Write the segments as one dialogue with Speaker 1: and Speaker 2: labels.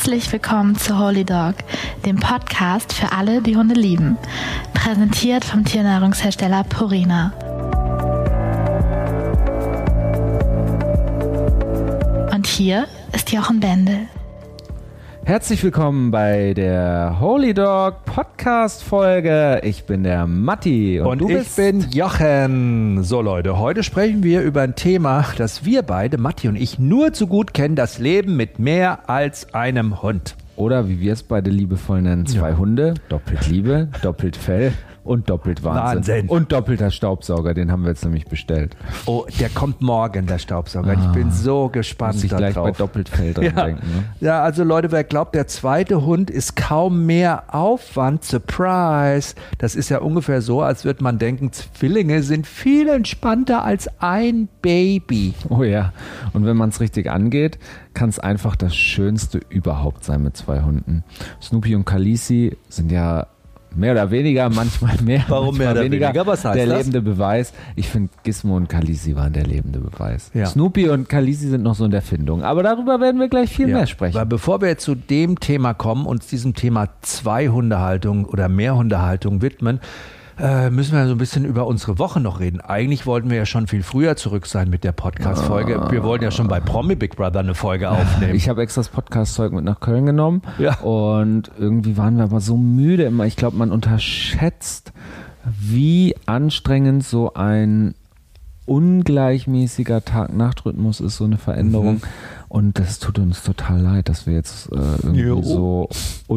Speaker 1: Herzlich willkommen zu Holy Dog, dem Podcast für alle, die Hunde lieben. Präsentiert vom Tiernahrungshersteller Purina. Und hier ist Jochen Bendel.
Speaker 2: Herzlich willkommen bei der Holy Dog Podcast-Folge. Ich bin der Matti
Speaker 3: und ich bin Jochen. So Leute, heute sprechen wir über ein Thema, das wir beide, Matti und ich, nur zu gut kennen, das Leben mit mehr als einem Hund.
Speaker 2: Oder wie wir es beide liebevoll nennen, zwei Hunde, doppelt Liebe, doppelt Fell und doppelt Wahnsinn. Und doppelter Staubsauger, den haben wir jetzt nämlich bestellt.
Speaker 3: Oh, der kommt morgen, der Staubsauger. Ich bin so gespannt
Speaker 2: muss ich
Speaker 3: darauf.
Speaker 2: Gleich bei doppelt Fell dran denken. Ne?
Speaker 3: Ja, also Leute, wer glaubt, der zweite Hund ist kaum mehr Aufwand, Surprise. Das ist ja ungefähr so, als würde man denken, Zwillinge sind viel entspannter als ein Baby.
Speaker 2: Oh ja, und wenn man es richtig angeht, kann es einfach das Schönste überhaupt sein mit zwei Hunden. Snoopy und Khaleesi sind ja mehr oder weniger, manchmal mehr,
Speaker 3: Warum
Speaker 2: manchmal
Speaker 3: mehr oder weniger? Was heißt
Speaker 2: der
Speaker 3: das?
Speaker 2: Lebende Beweis. Ich finde, Gizmo und Khaleesi waren der lebende Beweis.
Speaker 3: Ja.
Speaker 2: Snoopy und Khaleesi sind noch so in der Findung. Aber darüber werden wir gleich viel mehr sprechen.
Speaker 3: Weil bevor wir jetzt zu dem Thema kommen, uns diesem Thema Zwei-Hundehaltung oder Mehrhundehaltung widmen, müssen wir so ein bisschen über unsere Woche noch reden. Eigentlich wollten wir ja schon viel früher zurück sein mit der Podcast-Folge. Wir wollten ja schon bei Promi Big Brother eine Folge aufnehmen.
Speaker 2: Ich habe extra das Podcast-Zeug mit nach Köln genommen.
Speaker 3: Ja.
Speaker 2: Und irgendwie waren wir aber so müde immer. Ich glaube, man unterschätzt, wie anstrengend so ein ungleichmäßiger Tag-Nacht-Rhythmus ist, so eine Veränderung. Und das tut uns total leid, dass wir jetzt irgendwie so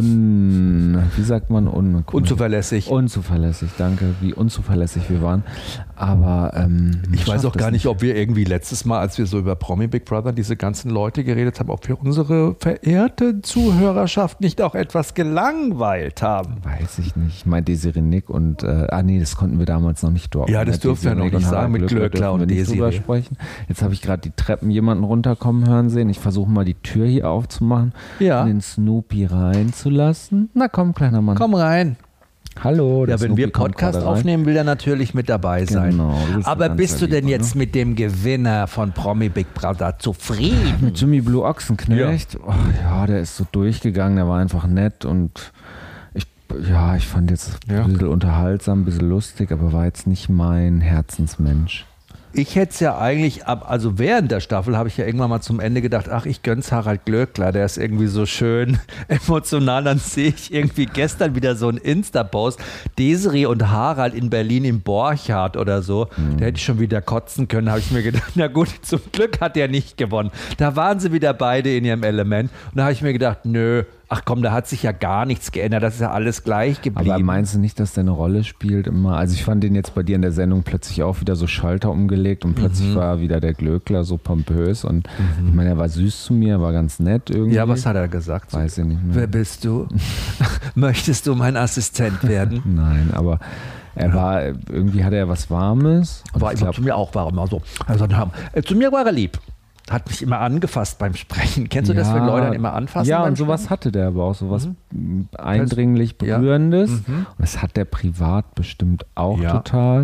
Speaker 3: unzuverlässig.
Speaker 2: Unzuverlässig, danke, wie unzuverlässig wir waren. Aber
Speaker 3: ich weiß auch gar nicht, ob wir irgendwie letztes Mal, als wir so über Promi Big Brother diese ganzen Leute geredet haben, ob wir unsere verehrte Zuhörerschaft nicht auch etwas gelangweilt haben.
Speaker 2: Weiß ich nicht. Ich meine Desiree Nick und das konnten wir damals noch nicht droppen.
Speaker 3: Ja, das durften wir noch nicht sagen mit Glöckler und Desiree.
Speaker 2: Sprechen. Jetzt habe ich gerade die Treppen jemanden runterkommen hören sehen. Ich versuche mal die Tür hier aufzumachen und den Snoopy reinzulassen. Na komm, kleiner Mann.
Speaker 3: Komm rein.
Speaker 2: Hallo.
Speaker 3: Ja, wenn wir Podcast aufnehmen, will er natürlich mit dabei sein.
Speaker 2: Genau,
Speaker 3: aber bist du denn jetzt mit dem Gewinner von Promi Big Brother zufrieden?
Speaker 2: Mit Jimmy Blue Ochsenknecht? Ja. Oh, der ist so durchgegangen, der war einfach nett und ich fand jetzt ein bisschen unterhaltsam, ein bisschen lustig, aber war jetzt nicht mein Herzensmensch.
Speaker 3: Ich hätte es ja eigentlich, also während der Staffel habe ich ja irgendwann mal zum Ende gedacht, ach, ich gönn's Harald Glöckler, der ist irgendwie so schön emotional. Dann sehe ich irgendwie gestern wieder so einen Insta-Post, Desiree und Harald in Berlin im Borchardt oder so. Da hätte ich schon wieder kotzen können, habe ich mir gedacht, na gut, zum Glück hat er nicht gewonnen. Da waren sie wieder beide in ihrem Element. Und da habe ich mir gedacht, nö, ach komm, da hat sich ja gar nichts geändert, das ist ja alles gleich geblieben. Aber
Speaker 2: meinst du nicht, dass der eine Rolle spielt immer? Also ich fand den jetzt bei dir in der Sendung plötzlich auch wieder so Schalter umgelegt und plötzlich war wieder der Glöckler so pompös und ich meine, er war süß zu mir, war ganz nett irgendwie.
Speaker 3: Ja, was hat er gesagt?
Speaker 2: Weiß ich nicht mehr.
Speaker 3: Wer bist du? Möchtest du mein Assistent werden?
Speaker 2: Nein, aber er war, irgendwie hatte er was Warmes.
Speaker 3: Aber ich glaube, zu mir auch warm. Also, zu mir war er lieb. Hat mich immer angefasst beim Sprechen. Kennst du das, wenn Leute dann immer anfassen?
Speaker 2: Ja, und sowas hatte der aber auch, sowas eindringlich Berührendes. Und das hat der privat bestimmt auch total.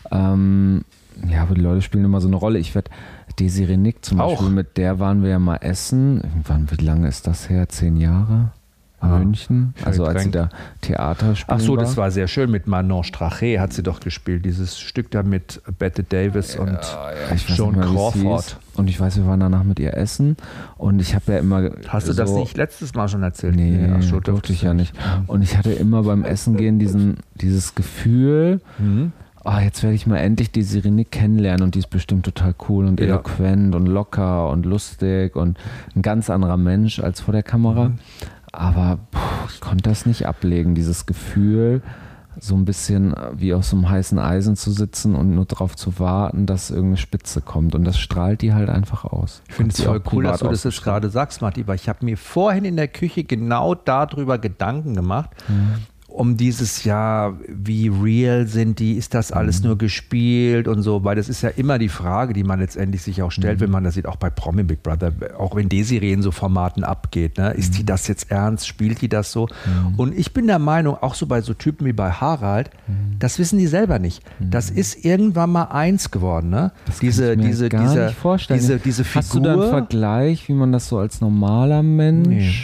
Speaker 2: Aber die Leute spielen immer so eine Rolle. Desiree Nick zum Beispiel, mit der waren wir ja mal essen. Wie lange ist das her? 10 Jahre? München, also als sie da Theater spielen.
Speaker 3: Ach so, das war sehr schön. Mit Manon Strache hat sie doch gespielt. Dieses Stück da mit Bette Davis und Joan Crawford.
Speaker 2: Und ich weiß, wir waren danach mit ihr essen und ich habe ja immer...
Speaker 3: Hast du das nicht letztes Mal schon erzählt?
Speaker 2: Nee, durfte ich ja nicht. Und ich hatte immer beim Essen gehen dieses Gefühl... jetzt werde ich mal endlich die Desiree Nick kennenlernen und die ist bestimmt total cool und eloquent und locker und lustig und ein ganz anderer Mensch als vor der Kamera. Aber ich konnte das nicht ablegen, dieses Gefühl, so ein bisschen wie auf so einem heißen Eisen zu sitzen und nur darauf zu warten, dass irgendeine Spitze kommt. Und das strahlt die halt einfach aus.
Speaker 3: Ich finde es voll cool, dass du das jetzt gerade sagst, Matti, weil ich habe mir vorhin in der Küche genau darüber Gedanken gemacht. Um dieses Jahr, wie real sind die, ist das alles nur gespielt und so, weil das ist ja immer die Frage, die man letztendlich sich auch stellt, wenn man das sieht, auch bei Promi Big Brother, auch wenn Desiree in so Formaten abgeht, ne? Ist die das jetzt ernst, spielt die das so? Und ich bin der Meinung, auch so bei so Typen wie bei Harald, das wissen die selber nicht. Das ist irgendwann mal eins geworden, ne?
Speaker 2: Diese
Speaker 3: Figur.
Speaker 2: Hast du da einen Vergleich, wie man das so als normaler Mensch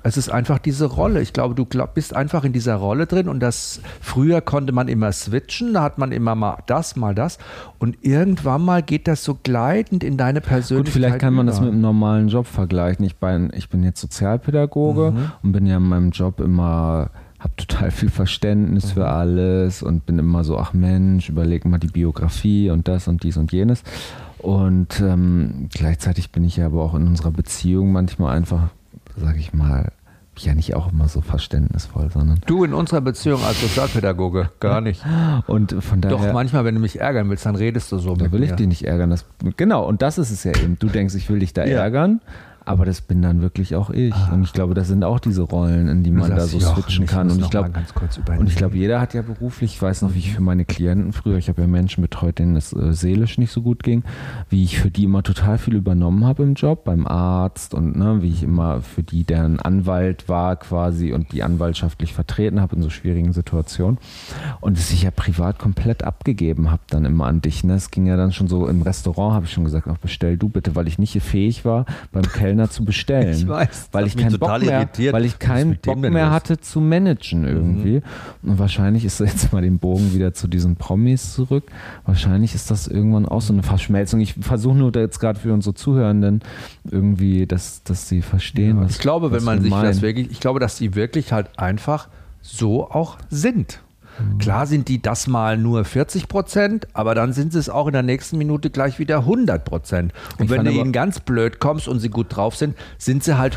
Speaker 3: Es ist einfach diese Rolle. Ich glaube, du bist einfach in dieser Rolle drin und früher konnte man immer switchen, da hat man immer mal das. Und irgendwann mal geht das so gleitend in deine Persönlichkeit.
Speaker 2: Gut, vielleicht kann man das mit einem normalen Job vergleichen. Ich bin jetzt Sozialpädagoge und bin ja in meinem Job immer, habe total viel Verständnis für alles und bin immer so, ach Mensch, überleg mal die Biografie und das und dies und jenes. Und gleichzeitig bin ich ja aber auch in unserer Beziehung manchmal einfach, sage ich mal, ja nicht auch immer so verständnisvoll, sondern...
Speaker 3: Du in unserer Beziehung als Sozialpädagoge, gar nicht.
Speaker 2: Und von daher...
Speaker 3: Doch, manchmal, wenn du mich ärgern willst, dann redest du so mit mir.
Speaker 2: Da will ich dich nicht ärgern. Genau, und das ist es ja eben. Du denkst, ich will dich da ärgern, aber das bin dann wirklich auch ich. Und ich glaube, das sind auch diese Rollen, in die man da so switchen kann. Und ich glaube, jeder hat ja beruflich, ich weiß noch, wie ich für meine Klienten früher, ich habe ja Menschen betreut, denen es seelisch nicht so gut ging, wie ich für die immer total viel übernommen habe im Job, beim Arzt und wie ich immer für die deren Anwalt war quasi und die anwaltschaftlich vertreten habe in so schwierigen Situationen. Und dass ich ja privat komplett abgegeben habe dann immer an dich. Ne? Es ging ja dann schon so, im Restaurant habe ich schon gesagt, ach, bestell du bitte, weil ich nicht fähig war, beim Kellner zu bestellen.
Speaker 3: Ich weiß,
Speaker 2: weil ich keinen Bock mehr hatte zu managen irgendwie. Und wahrscheinlich ist jetzt mal den Bogen wieder zu diesen Promis zurück. Wahrscheinlich ist das irgendwann auch so eine Verschmelzung. Ich versuche nur jetzt gerade für unsere Zuhörenden irgendwie, dass sie verstehen, was
Speaker 3: ich glaube, wenn man sich das wirklich, ich glaube, dass die wirklich halt einfach so auch sind. Klar sind die das mal nur 40%, aber dann sind sie es auch in der nächsten Minute gleich wieder 100%. Und wenn du ihnen ganz blöd kommst und sie gut drauf sind sie halt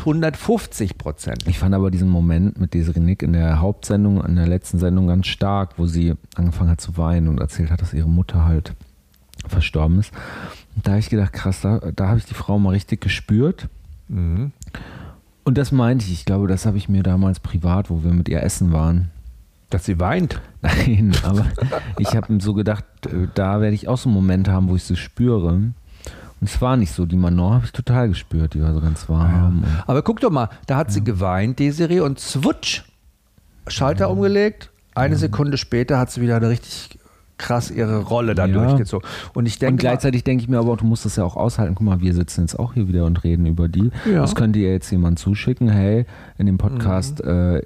Speaker 3: 150%.
Speaker 2: Ich fand aber diesen Moment mit Desiree Nick in der Hauptsendung, in der letzten Sendung ganz stark, wo sie angefangen hat zu weinen und erzählt hat, dass ihre Mutter halt verstorben ist. Und da habe ich gedacht, krass, da habe ich die Frau mal richtig gespürt. Und das meinte ich glaube, das habe ich mir damals privat, wo wir mit ihr essen waren,
Speaker 3: dass sie weint?
Speaker 2: Nein, aber ich habe so gedacht, da werde ich auch so einen Moment haben, wo ich sie spüre. Und es war nicht so. Die Manon habe ich total gespürt, die war so ganz warm.
Speaker 3: Ja. Aber guck doch mal, da hat sie geweint, Desiree, und swutsch, Schalter umgelegt. Eine Sekunde später hat sie wieder eine richtig krass ihre Rolle da durchgezogen. Und
Speaker 2: gleichzeitig denke ich mir aber, du musst das ja auch aushalten. Guck mal, wir sitzen jetzt auch hier wieder und reden über die. Ja. Das könnte ihr jetzt jemand zuschicken. Hey, in dem Podcast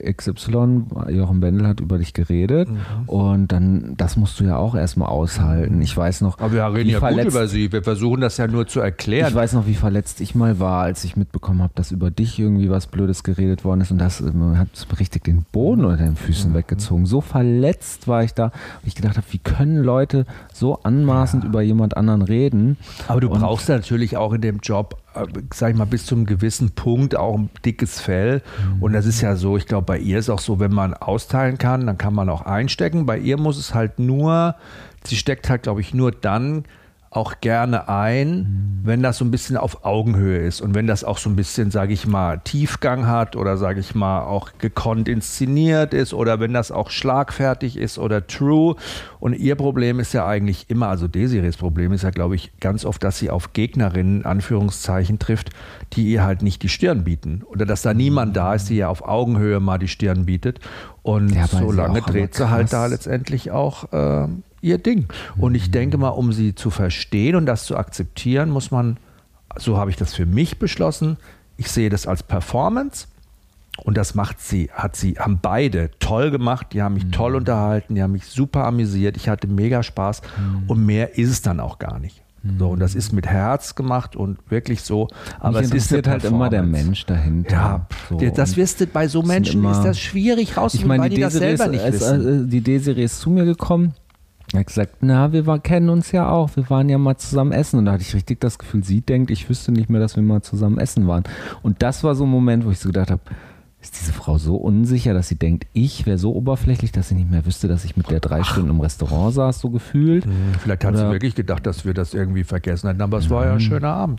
Speaker 2: XY, Jochen Bendel hat über dich geredet. Und dann, das musst du ja auch erstmal aushalten. Ich weiß noch,
Speaker 3: aber wir reden ja gut über sie. Wir versuchen das ja nur zu erklären.
Speaker 2: Ich weiß noch, wie verletzt ich mal war, als ich mitbekommen habe, dass über dich irgendwie was Blödes geredet worden ist. Und das hat richtig den Boden unter den Füßen weggezogen. So verletzt war ich da. Und ich gedacht habe, wie können Leute so anmaßend über jemand anderen reden?
Speaker 3: Aber du brauchst natürlich auch in dem Job, sag ich mal, bis zu einem gewissen Punkt auch ein dickes Fell. Und das ist ja so, ich glaube, bei ihr ist auch so, wenn man austeilen kann, dann kann man auch einstecken. Bei ihr muss es halt nur, sie steckt halt, glaube ich, nur dann auch gerne ein, wenn das so ein bisschen auf Augenhöhe ist und wenn das auch so ein bisschen, sage ich mal, Tiefgang hat oder, sage ich mal, auch gekonnt inszeniert ist oder wenn das auch schlagfertig ist oder true. Und ihr Problem ist ja eigentlich immer, also Desirees Problem ist ja, glaube ich, ganz oft, dass sie auf Gegnerinnen, Anführungszeichen, trifft, die ihr halt nicht die Stirn bieten oder dass da niemand da ist, die ihr auf Augenhöhe mal die Stirn bietet. Und so lange dreht sie halt da letztendlich auch ihr Ding. Und ich denke mal, um sie zu verstehen und das zu akzeptieren, muss man, so habe ich das für mich beschlossen, ich sehe das als Performance und das haben beide toll gemacht, die haben mich toll unterhalten, die haben mich super amüsiert, ich hatte mega Spaß und mehr ist es dann auch gar nicht. So, und das ist mit Herz gemacht und wirklich so. Aber es ist
Speaker 2: halt immer der Mensch dahinter.
Speaker 3: Ja, so. Das wirst du bei so Menschen, ist das schwierig rauszufinden, weil die das selber nicht wissen.
Speaker 2: Die Desiree ist zu mir gekommen. Er hat gesagt, wir kennen uns ja auch, wir waren ja mal zusammen essen. Und da hatte ich richtig das Gefühl, sie denkt, ich wüsste nicht mehr, dass wir mal zusammen essen waren. Und das war so ein Moment, wo ich so gedacht habe, ist diese Frau so unsicher, dass sie denkt, ich wäre so oberflächlich, dass sie nicht mehr wüsste, dass ich mit der 3 Stunden im Restaurant saß, so gefühlt.
Speaker 3: Vielleicht hat sie wirklich gedacht, dass wir das irgendwie vergessen hätten, aber es war ja ein schöner Abend.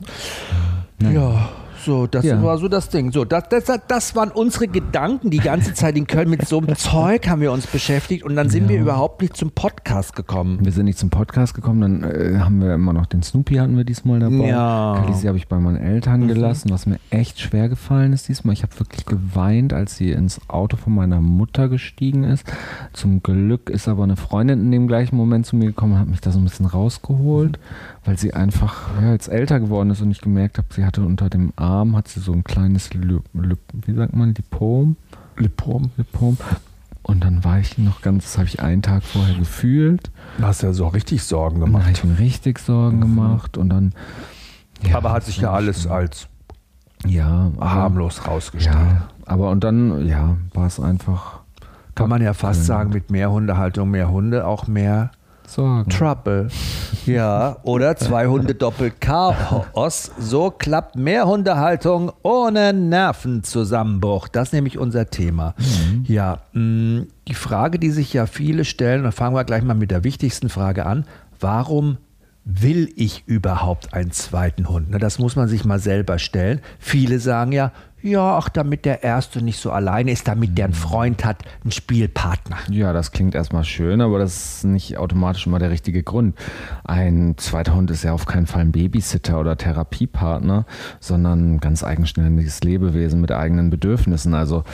Speaker 3: Ja. So, das war so das Ding. So, das waren unsere Gedanken die ganze Zeit in Köln. Mit so einem Zeug haben wir uns beschäftigt und dann sind wir überhaupt nicht zum Podcast gekommen.
Speaker 2: Wir sind nicht zum Podcast gekommen, dann haben wir immer noch den Snoopy hatten wir diesmal dabei.
Speaker 3: Ja.
Speaker 2: Kalisi habe ich bei meinen Eltern gelassen, was mir echt schwer gefallen ist diesmal. Ich habe wirklich geweint, als sie ins Auto von meiner Mutter gestiegen ist. Zum Glück ist aber eine Freundin in dem gleichen Moment zu mir gekommen und hat mich da so ein bisschen rausgeholt, weil sie einfach jetzt älter geworden ist und ich gemerkt habe, sie hatte unter dem Arm Arm hat sie so ein kleines, wie sagt man, Lipom. Und dann war ich das habe ich einen Tag vorher gefühlt.
Speaker 3: Du hast ja so richtig Sorgen gemacht.
Speaker 2: Dann habe ich mir richtig Sorgen gemacht und dann...
Speaker 3: Ja, aber hat sich ja alles als harmlos rausgestellt.
Speaker 2: Ja, aber und dann, war es einfach...
Speaker 3: Kann man ja fast sagen, mit mehr Hundehaltung, mehr Hunde, auch mehr
Speaker 2: Sorgen.
Speaker 3: Trouble. Ja, oder 2 Hunde doppelt Chaos. So klappt mehr Hundehaltung ohne Nervenzusammenbruch. Das ist nämlich unser Thema. Ja, die Frage, die sich ja viele stellen, und fangen wir gleich mal mit der wichtigsten Frage an. Warum will ich überhaupt einen zweiten Hund? Das muss man sich mal selber stellen. Viele sagen damit der Erste nicht so alleine ist, damit der einen Freund hat, einen Spielpartner.
Speaker 2: Ja, das klingt erstmal schön, aber das ist nicht automatisch immer der richtige Grund. Ein zweiter Hund ist ja auf keinen Fall ein Babysitter oder Therapiepartner, sondern ein ganz eigenständiges Lebewesen mit eigenen Bedürfnissen. Also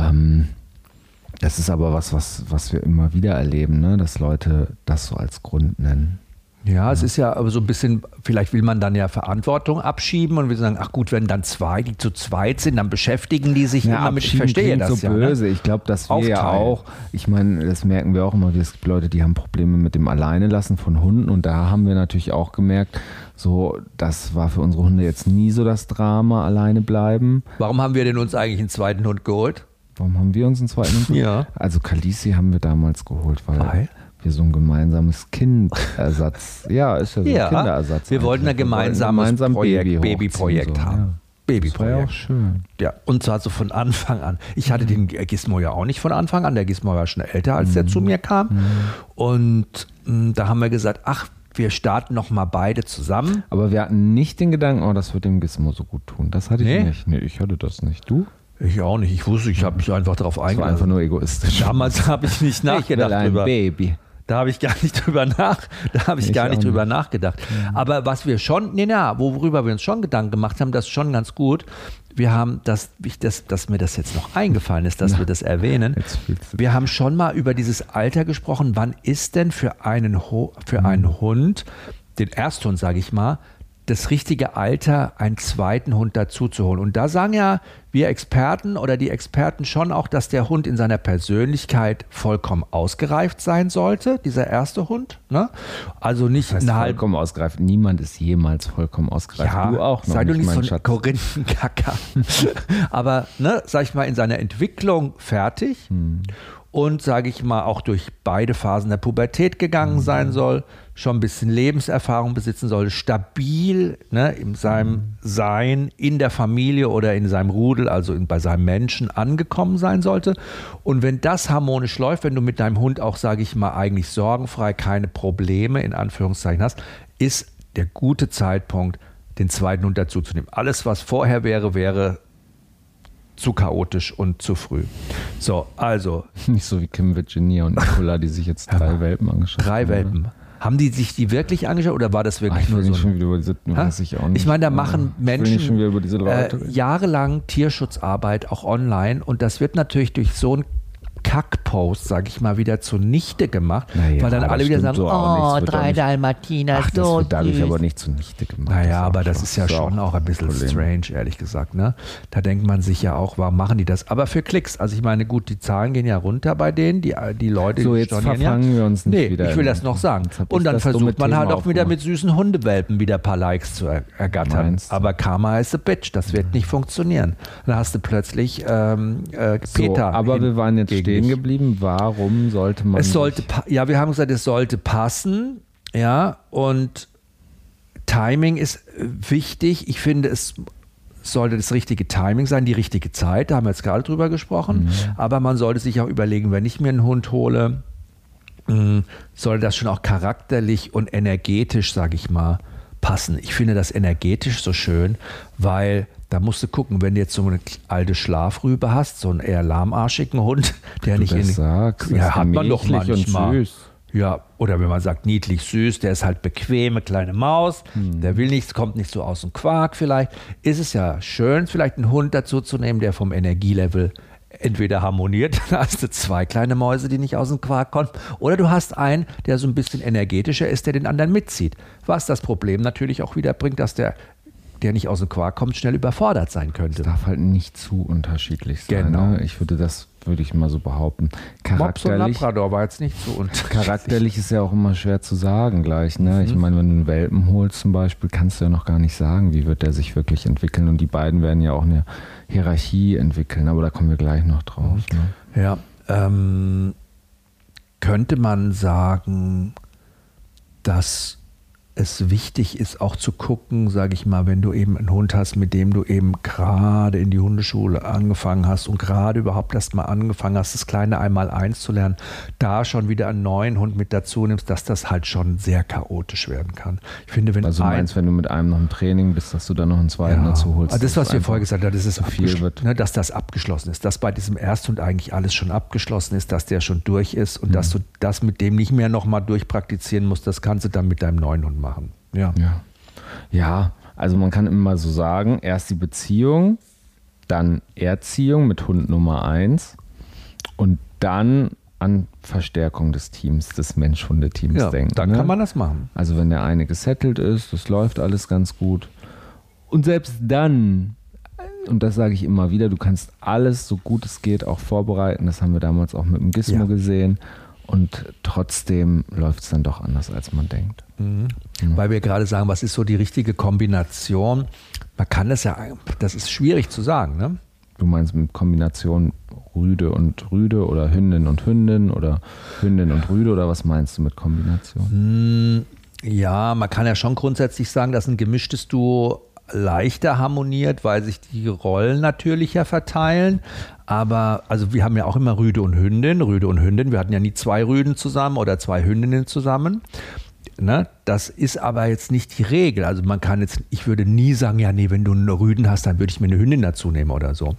Speaker 2: das ist aber was wir immer wieder erleben, ne? Dass Leute das so als Grund nennen.
Speaker 3: Ja, es ist ja aber so ein bisschen, vielleicht will man dann ja Verantwortung abschieben und will sagen, ach gut, wenn dann 2, die zu zweit sind, dann beschäftigen die sich immer mit, ich verstehe das
Speaker 2: so böse. Ich glaube, dass wir ja auch, ich meine, das merken wir auch immer, es gibt Leute, die haben Probleme mit dem Alleinelassen von Hunden und da haben wir natürlich auch gemerkt, so, das war für unsere Hunde jetzt nie so das Drama, alleine bleiben.
Speaker 3: Warum haben wir denn uns eigentlich einen zweiten Hund geholt?
Speaker 2: Warum haben wir uns einen zweiten Hund geholt?
Speaker 3: Ja.
Speaker 2: Also Khaleesi haben wir damals geholt, weil wir so ein gemeinsames Kindersatz, ist ja so ein Kinderersatz.
Speaker 3: Wir wollten ein gemeinsames Babyprojekt haben. Ja. Babyprojekt.
Speaker 2: Das war ja auch schön.
Speaker 3: Ja, und zwar so von Anfang an. Ich hatte den Gizmo ja auch nicht von Anfang an. Der Gizmo war schon älter, als der zu mir kam. Und da haben wir gesagt, wir starten noch mal beide zusammen.
Speaker 2: Aber wir hatten nicht den Gedanken, das wird dem Gizmo so gut tun. Das hatte ich nicht. Nee, ich hatte das nicht. Du?
Speaker 3: Ich auch nicht. Ich habe mich einfach darauf eingelassen.
Speaker 2: Das war einfach nur egoistisch.
Speaker 3: Damals habe ich nicht nachgedacht drüber.
Speaker 2: Baby.
Speaker 3: Da habe ich gar nicht drüber nachgedacht. Aber was wir schon, worüber wir uns schon Gedanken gemacht haben, das ist schon ganz gut. Wir haben, dass mir das jetzt noch eingefallen ist, dass wir das erwähnen. Wir haben schon mal über dieses Alter gesprochen. Wann ist denn für einen Hund, den Ersthund, sage ich mal, das richtige Alter, einen zweiten Hund dazu zu holen? Und da sagen ja wir Experten oder die Experten schon auch, dass der Hund in seiner Persönlichkeit vollkommen ausgereift sein sollte, dieser erste Hund. Ne? Also nicht
Speaker 2: vollkommen ausgereift. Niemand ist jemals vollkommen ausgereift.
Speaker 3: Ja,
Speaker 2: du auch noch
Speaker 3: sei
Speaker 2: nicht,
Speaker 3: du nicht
Speaker 2: mein
Speaker 3: so ein Korinthenkacker. Aber, sag ich mal, in seiner Entwicklung fertig und, sage ich mal, auch durch beide Phasen der Pubertät gegangen sein soll, schon ein bisschen Lebenserfahrung besitzen soll, stabil in seinem Sein, in der Familie oder in seinem Rudel, also bei seinem Menschen angekommen sein sollte. Und wenn das harmonisch läuft, wenn du mit deinem Hund auch, sage ich mal, eigentlich sorgenfrei keine Probleme in Anführungszeichen hast, ist der gute Zeitpunkt, den zweiten Hund dazuzunehmen. Alles, was vorher wäre zu chaotisch und zu früh. So, also.
Speaker 2: Nicht so wie Kim Virginia und Nicola, die sich jetzt 3 Welpen angeschaut haben.
Speaker 3: 3 Welpen. Haben die sich die wirklich angeschaut oder war das wirklich nur so?
Speaker 2: Schon wieder über diese, weiß ich auch nicht.
Speaker 3: Ich meine, da machen Menschen
Speaker 2: schon wieder über diese Leute
Speaker 3: jahrelang Tierschutzarbeit auch online und das wird natürlich durch so ein Kackpost, sage ich mal, wieder zunichte gemacht, weil dann alle wieder sagen,
Speaker 2: so
Speaker 3: 3 Dalmatiner,
Speaker 2: so das wird dadurch aber nicht zunichte gemacht.
Speaker 3: Naja, aber das ist ja schon auch ein bisschen strange, ehrlich gesagt. Ne? Da denkt man sich ja auch, warum machen die das? Aber für Klicks, also ich meine, gut, die Zahlen gehen ja runter bei denen, die Leute,
Speaker 2: so, jetzt verfangen wir uns nicht wieder.
Speaker 3: Ich will das noch sagen. Und dann versucht man halt auch wieder mit süßen Hundewelpen wieder ein paar Likes zu ergattern. Aber Karma is a bitch, das wird nicht funktionieren. Dann hast du plötzlich Peter.
Speaker 2: Aber wir waren jetzt stehen geblieben. Warum sollte man
Speaker 3: wir haben gesagt, es sollte passen, und Timing ist wichtig. Ich finde, es sollte das richtige Timing sein, die richtige Zeit, da haben wir jetzt gerade drüber gesprochen, aber man sollte sich auch überlegen, wenn ich mir einen Hund hole, sollte das schon auch charakterlich und energetisch, sage ich mal, passen. Ich finde das energetisch so schön, weil da musst du gucken, wenn du jetzt so eine alte Schlafrübe hast, so einen eher lahmarschigen Hund, der nicht
Speaker 2: sagst,
Speaker 3: hat man doch manchmal.
Speaker 2: Und süß.
Speaker 3: Ja, oder wenn man sagt niedlich süß, der ist halt bequeme kleine Maus, der will nichts, kommt nicht so aus dem Quark vielleicht, ist es ja schön, vielleicht einen Hund dazu zu nehmen, der vom Energielevel entweder harmoniert, dann hast du 2 kleine Mäuse, die nicht aus dem Quark kommen, oder du hast einen, der so ein bisschen energetischer ist, der den anderen mitzieht. Was das Problem natürlich auch wieder bringt, dass der der nicht aus dem Quark kommt, schnell überfordert sein könnte.
Speaker 2: Es darf halt nicht zu unterschiedlich sein.
Speaker 3: Genau.
Speaker 2: Ne? Würde ich mal so behaupten.
Speaker 3: Mops und Labrador war jetzt nicht so unterschiedlich.
Speaker 2: Charakterlich ist ja auch immer schwer zu sagen gleich. Ne? Ich meine, wenn du einen Welpen holst zum Beispiel, kannst du ja noch gar nicht sagen, wie wird der sich wirklich entwickeln. Und die beiden werden ja auch eine Hierarchie entwickeln, aber da kommen wir gleich noch drauf. Ne?
Speaker 3: Ja, könnte man sagen, dass es wichtig ist, auch zu gucken, sage ich mal, wenn du eben einen Hund hast, mit dem du eben gerade in die Hundeschule angefangen hast und gerade überhaupt erst mal angefangen hast, das kleine Einmaleins zu lernen, da schon wieder einen neuen Hund mit dazu nimmst, dass das halt schon sehr chaotisch werden kann. Ich finde, wenn
Speaker 2: also meinst, wenn du mit einem noch im Training bist, dass du dann noch einen zweiten dazu holst?
Speaker 3: Also das, was wir vorher gesagt haben, das ist
Speaker 2: viel wird.
Speaker 3: Ne, dass das abgeschlossen ist, dass bei diesem Ersthund eigentlich alles schon abgeschlossen ist, dass der schon durch ist und dass du das mit dem nicht mehr nochmal durchpraktizieren musst, das kannst du dann mit deinem neuen Hund machen.
Speaker 2: Ja, also man kann immer so sagen, erst die Beziehung, dann Erziehung mit Hund Nummer 1 und dann an Verstärkung des Teams, des Mensch-Hunde-Teams denken.
Speaker 3: Dann kann man das machen.
Speaker 2: Also wenn der eine gesettelt ist, das läuft alles ganz gut. Und selbst dann, und das sage ich immer wieder, du kannst alles so gut es geht auch vorbereiten. Das haben wir damals auch mit dem Gizmo gesehen. Und trotzdem läuft es dann doch anders, als man denkt.
Speaker 3: Weil wir gerade sagen, was ist so die richtige Kombination? Man kann das ist schwierig zu sagen, ne?
Speaker 2: Du meinst mit Kombination Rüde und Rüde oder Hündin und Hündin oder Hündin und Rüde oder was meinst du mit Kombination?
Speaker 3: Ja, man kann ja schon grundsätzlich sagen, dass ein gemischtes Duo leichter harmoniert, weil sich die Rollen natürlicher verteilen. Aber also wir haben ja auch immer Rüde und Hündin. Wir hatten ja nie 2 Rüden zusammen oder 2 Hündinnen zusammen. Ne? Das ist aber jetzt nicht die Regel. Also man kann jetzt, ich würde nie sagen, ja nee, wenn du einen Rüden hast, dann würde ich mir eine Hündin dazu nehmen oder so.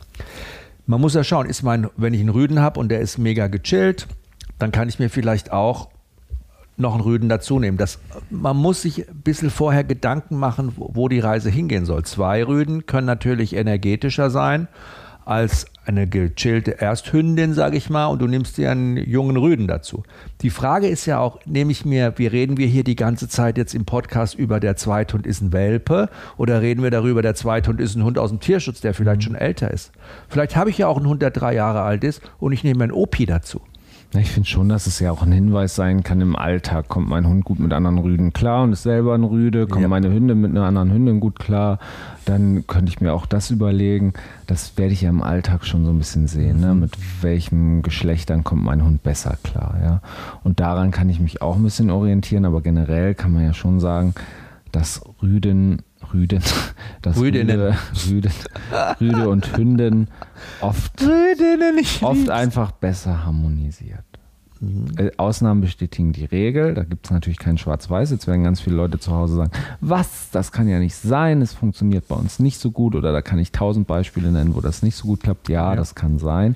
Speaker 3: Man muss ja schauen, wenn ich einen Rüden habe und der ist mega gechillt, dann kann ich mir vielleicht auch noch einen Rüden dazu nehmen. Man muss sich ein bisschen vorher Gedanken machen, wo die Reise hingehen soll. 2 Rüden können natürlich energetischer sein als eine gechillte Ersthündin, sage ich mal, und du nimmst dir einen jungen Rüden dazu. Die Frage ist ja auch, reden wir hier die ganze Zeit jetzt im Podcast über der Zweithund ist ein Welpe oder reden wir darüber, der Zweithund ist ein Hund aus dem Tierschutz, der vielleicht schon älter ist. Vielleicht habe ich ja auch einen Hund, der 3 Jahre alt ist und ich nehme einen Opi dazu.
Speaker 2: Ich finde schon, dass es ja auch ein Hinweis sein kann im Alltag. Kommt mein Hund gut mit anderen Rüden klar und ist selber ein Rüde? Kommt meine Hündin mit einer anderen Hündin gut klar? Dann könnte ich mir auch das überlegen. Das werde ich ja im Alltag schon so ein bisschen sehen. Ne? Mit welchem Geschlechtern kommt mein Hund besser klar? Ja? Und daran kann ich mich auch ein bisschen orientieren. Aber generell kann man ja schon sagen, dass Rüde und Hündin oft einfach besser harmonisiert. Ausnahmen bestätigen die Regel, da gibt es natürlich kein Schwarz-Weiß. Jetzt werden ganz viele Leute zu Hause sagen, das kann ja nicht sein, es funktioniert bei uns nicht so gut oder da kann ich 1000 Beispiele nennen, wo das nicht so gut klappt. Ja, das kann sein,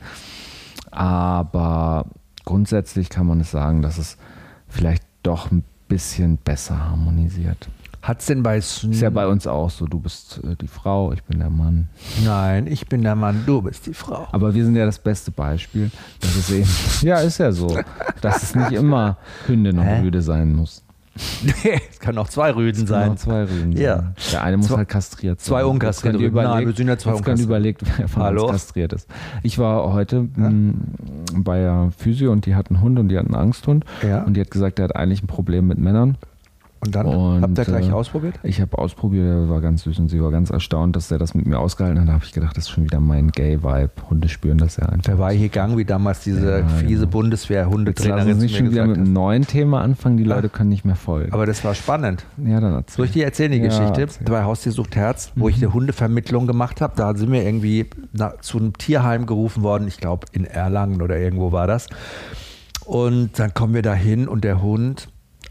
Speaker 2: aber grundsätzlich kann man es sagen, dass es vielleicht doch ein bisschen besser harmonisiert.
Speaker 3: Hat's denn ist
Speaker 2: ja bei uns auch so, du bist die Frau, ich bin der Mann.
Speaker 3: Nein, ich bin der Mann, du bist die Frau.
Speaker 2: Aber wir sind ja das beste Beispiel, dass es eben, ja, ist ja so, dass es nicht immer Hündin und Rüde sein muss.
Speaker 3: Nee, es kann auch 2 Rüden sein.
Speaker 2: Auch 2 Rüden sein. Der eine muss halt kastriert sein.
Speaker 3: 2 unkastrierte Rüden.
Speaker 2: Nein, wir sind ja 2 unkastriert. Überlegt, wer von uns kastriert ist. Ich war heute bei der Physio und die hat einen Hund und die hat einen Angsthund. Ja. Und die hat gesagt, der hat eigentlich ein Problem mit Männern.
Speaker 3: Und dann habt ihr gleich ausprobiert?
Speaker 2: Ich habe ausprobiert, er war ganz süß und sie war ganz erstaunt, dass er das mit mir ausgehalten hat. Da habe ich gedacht, das ist schon wieder mein Gay-Vibe. Hunde spüren das ja einfach.
Speaker 3: Der war hier gegangen, wie damals diese fiese Bundeswehr-Hundetrainerin.
Speaker 2: Lass uns nicht schon wieder mit einem neuen Thema anfangen, die Leute können nicht mehr folgen.
Speaker 3: Aber das war spannend.
Speaker 2: Ja, dann erzähl.
Speaker 3: Soll ich dir erzählen, die Geschichte? Bei Haustier sucht Herz, wo ich eine Hundevermittlung gemacht habe. Da sind wir irgendwie zu einem Tierheim gerufen worden. Ich glaube, in Erlangen oder irgendwo war das. Und dann kommen wir da hin und der Hund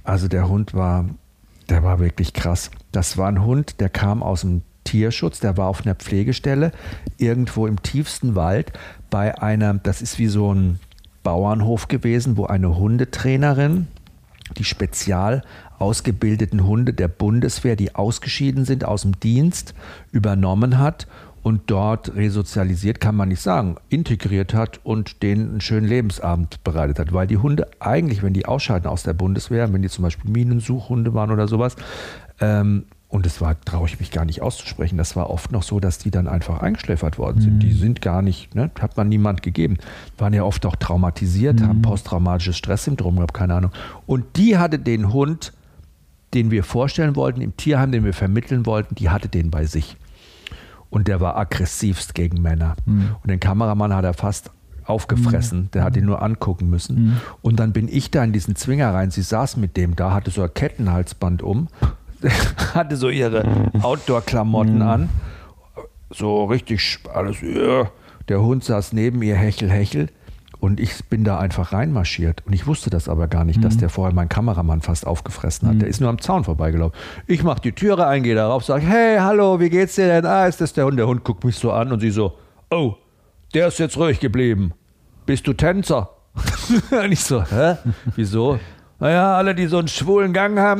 Speaker 3: war wirklich krass. Das war ein Hund, der kam aus dem Tierschutz, der war auf einer Pflegestelle, irgendwo im tiefsten Wald, das ist wie so ein Bauernhof gewesen, wo eine Hundetrainerin die spezial ausgebildeten Hunde der Bundeswehr, die ausgeschieden sind aus dem Dienst, übernommen hat und dort resozialisiert, kann man nicht sagen, integriert hat und denen einen schönen Lebensabend bereitet hat. Weil die Hunde eigentlich, wenn die ausscheiden aus der Bundeswehr, wenn die zum Beispiel Minensuchhunde waren oder sowas, Und das war, traue ich mich gar nicht auszusprechen, das war oft noch so, dass die dann einfach eingeschläfert worden sind. Die sind gar nicht, ne, hat man niemand gegeben. Waren ja oft auch traumatisiert, haben posttraumatisches Stresssyndrom gehabt, keine Ahnung. Und die hatte den Hund, den wir vorstellen wollten, im Tierheim, den wir vermitteln wollten, die hatte den bei sich. Und der war aggressivst gegen Männer. Und den Kameramann hat er fast aufgefressen. Der hat ihn nur angucken müssen. Und dann bin ich da in diesen Zwinger rein. Sie saß mit dem da, hatte so ein Kettenhalsband um, hatte so ihre Outdoor-Klamotten an. So richtig alles. Der Hund saß neben ihr, hechel, hechel. Und ich bin da einfach reinmarschiert. Und ich wusste das aber gar nicht, dass der vorher meinen Kameramann fast aufgefressen hat. Der ist nur am Zaun vorbeigelaufen. Ich mache die Türe ein, gehe darauf, sage, hey, hallo, wie geht's dir denn? Ist das der Hund? Der Hund guckt mich so an und sie so, oh, der ist jetzt ruhig geblieben. Bist du Tänzer? Und ich so, hä? Wieso? Naja, alle, die so einen schwulen Gang haben,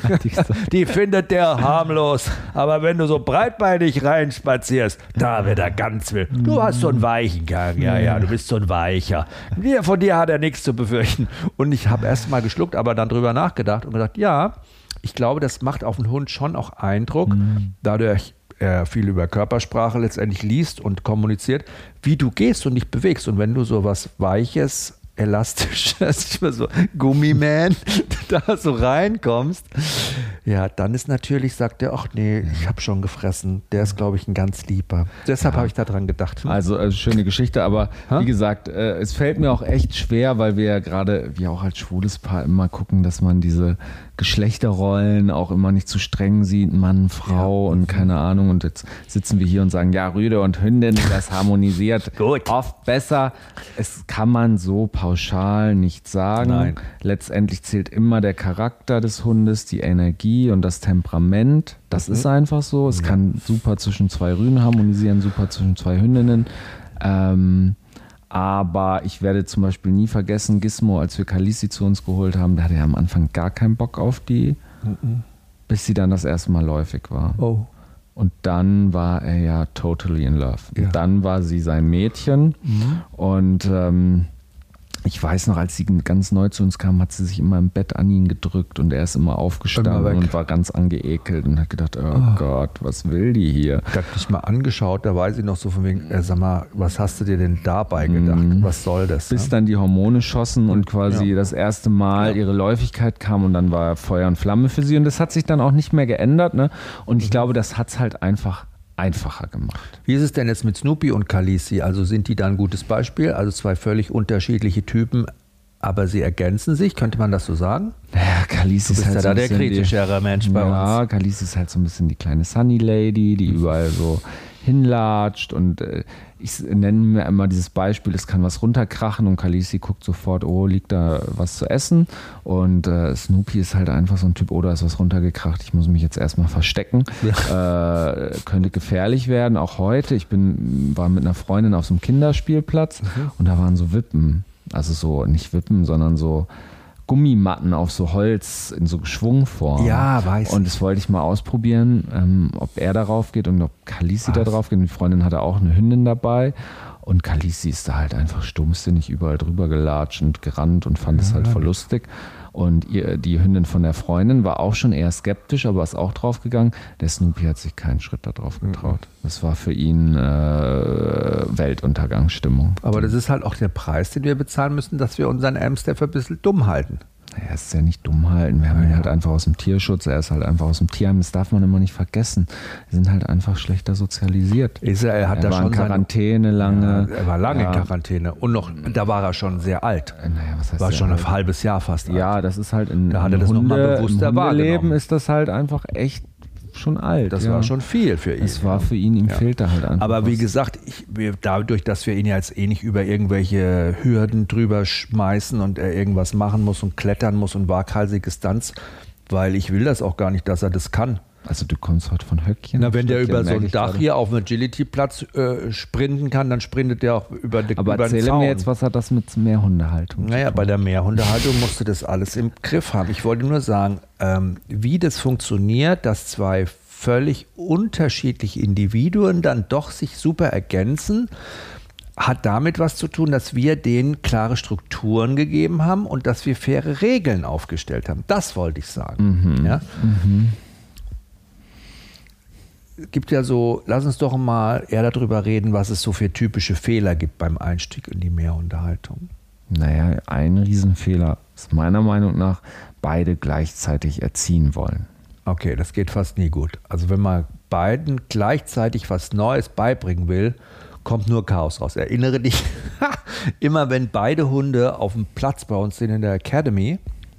Speaker 3: die findet der harmlos. Aber wenn du so breitbeinig reinspazierst, da wird er ganz wild. Du hast so einen weichen Gang, ja, du bist so ein Weicher. Von dir hat er nichts zu befürchten. Und ich habe erst mal geschluckt, aber dann drüber nachgedacht und gedacht, ja, ich glaube, das macht auf den Hund schon auch Eindruck, dadurch er viel über Körpersprache letztendlich liest und kommuniziert, wie du gehst und dich bewegst. Und wenn du so was Weiches, Elastisches, so Gummiman, da so reinkommst, ja, dann ist natürlich, sagt er, ach nee, ich habe schon gefressen. Der ist, glaube ich, ein ganz Lieber. Deshalb habe ich daran gedacht.
Speaker 2: Also schöne Geschichte, aber wie gesagt, es fällt mir auch echt schwer, weil wir ja gerade, wie auch als schwules Paar, immer gucken, dass man diese Geschlechterrollen auch immer nicht zu streng sieht, Mann, Frau und keine Ahnung. Und jetzt sitzen wir hier und sagen, ja, Rüde und Hündin, das harmonisiert oft besser. Es kann man so pauschal nicht sagen.
Speaker 3: Nein.
Speaker 2: Letztendlich zählt immer der Charakter des Hundes, die Energie und das Temperament. Das ist einfach so. Es kann super zwischen zwei Rüden harmonisieren, super zwischen zwei Hündinnen. Aber ich werde zum Beispiel nie vergessen, Gizmo, als wir Khaleesi zu uns geholt haben, da hatte er am Anfang gar keinen Bock auf die, bis sie dann das erste Mal läufig war.
Speaker 3: Oh.
Speaker 2: Und dann war er ja totally in love. Ja. Und dann war sie sein Mädchen. Und ich weiß noch, als sie ganz neu zu uns kam, hat sie sich immer im Bett an ihn gedrückt und er ist immer aufgestanden und war ganz angeekelt und hat gedacht, oh Gott, was will die hier?
Speaker 3: Ich habe dich mal angeschaut, da weiß ich noch so von wegen, sag mal, was hast du dir denn dabei gedacht? Was soll das?
Speaker 2: Bis dann die Hormone schossen und quasi das erste Mal ihre Läufigkeit kam und dann war Feuer und Flamme für sie und das hat sich dann auch nicht mehr geändert. Ne? Und ich glaube, das hat es halt einfacher gemacht.
Speaker 3: Wie ist es denn jetzt mit Snoopy und Khaleesi? Also sind die da ein gutes Beispiel? Also zwei völlig unterschiedliche Typen, aber sie ergänzen sich, könnte man das so sagen?
Speaker 2: Ja, Khaleesi ist halt
Speaker 3: ja
Speaker 2: so
Speaker 3: da der kritischere Mensch bei uns.
Speaker 2: Ja, Khaleesi ist halt so ein bisschen die kleine Sunny Lady, die überall so hinlatscht und ich nenne mir immer dieses Beispiel, es kann was runterkrachen und Khaleesi guckt sofort, oh, liegt da was zu essen und Snoopy ist halt einfach so ein Typ, oh, da ist was runtergekracht, ich muss mich jetzt erstmal verstecken, könnte gefährlich werden, auch heute, war mit einer Freundin auf so einem Kinderspielplatz und da waren so Wippen, also so, nicht Wippen, sondern so Gummimatten auf so Holz in so Schwungform.
Speaker 3: Ja, weiß ich.
Speaker 2: Und das wollte ich mal ausprobieren, ob er darauf geht und ob Khaleesi da drauf geht. Und die Freundin hatte auch eine Hündin dabei. Und Khaleesi ist da halt einfach stummsinnig überall drüber gelatscht und gerannt und fand es halt voll lustig. Und die Hündin von der Freundin war auch schon eher skeptisch, aber ist auch drauf gegangen. Der Snoopy hat sich keinen Schritt da drauf getraut. Das war für ihn Weltuntergangsstimmung.
Speaker 3: Aber das ist halt auch der Preis, den wir bezahlen müssen, dass wir unseren Amstaff ein bisschen dumm halten.
Speaker 2: Naja, es ist ja nicht dumm halten. Wir haben ihn halt einfach aus dem Tierschutz, er ist halt einfach aus dem Tierheim. Das darf man immer nicht vergessen. Wir sind halt einfach schlechter sozialisiert.
Speaker 3: Er
Speaker 2: war in Quarantäne lange.
Speaker 3: Ja, er war lange in Quarantäne. Und da war er schon sehr alt.
Speaker 2: Naja, was heißt
Speaker 3: war schon
Speaker 2: alt?
Speaker 3: ein halbes Jahr fast alt.
Speaker 2: Ja, das ist halt
Speaker 3: da hat er das nochmal bewusster wahrgenommen.
Speaker 2: Leben ist das halt einfach echt schon alt.
Speaker 3: Das war schon viel für ihn.
Speaker 2: Es war für ihn, ihm fehlte halt einfach.
Speaker 3: Aber wie gesagt, dadurch, dass wir ihn ja jetzt nicht über irgendwelche Hürden drüber schmeißen und er irgendwas machen muss und klettern muss und waghalsige Stunts, weil ich will das auch gar nicht, dass er das kann.
Speaker 2: Also du kommst heute von Höckchen.
Speaker 3: Na, wenn der über so ein Dach hier auf dem Agility-Platz sprinten kann, dann sprintet der auch über den Zaun.
Speaker 2: Aber erzähle mir jetzt, was hat das mit Mehrhundehaltung?
Speaker 3: Naja, bei der Mehrhundehaltung musst du das alles im Griff haben. Ich wollte nur sagen, wie das funktioniert, dass zwei völlig unterschiedliche Individuen dann doch sich super ergänzen, hat damit was zu tun, dass wir denen klare Strukturen gegeben haben und dass wir faire Regeln aufgestellt haben. Das wollte ich sagen. Ja? gibt ja so, lass uns doch mal eher darüber reden, was es so für typische Fehler gibt beim Einstieg in die Mehrhundehaltung.
Speaker 2: Naja, ein Riesenfehler ist meiner Meinung nach, beide gleichzeitig erziehen wollen.
Speaker 3: Okay, das geht fast nie gut. Also wenn man beiden gleichzeitig was Neues beibringen will, kommt nur Chaos raus. Erinnere dich, immer wenn beide Hunde auf dem Platz bei uns sind in der Academy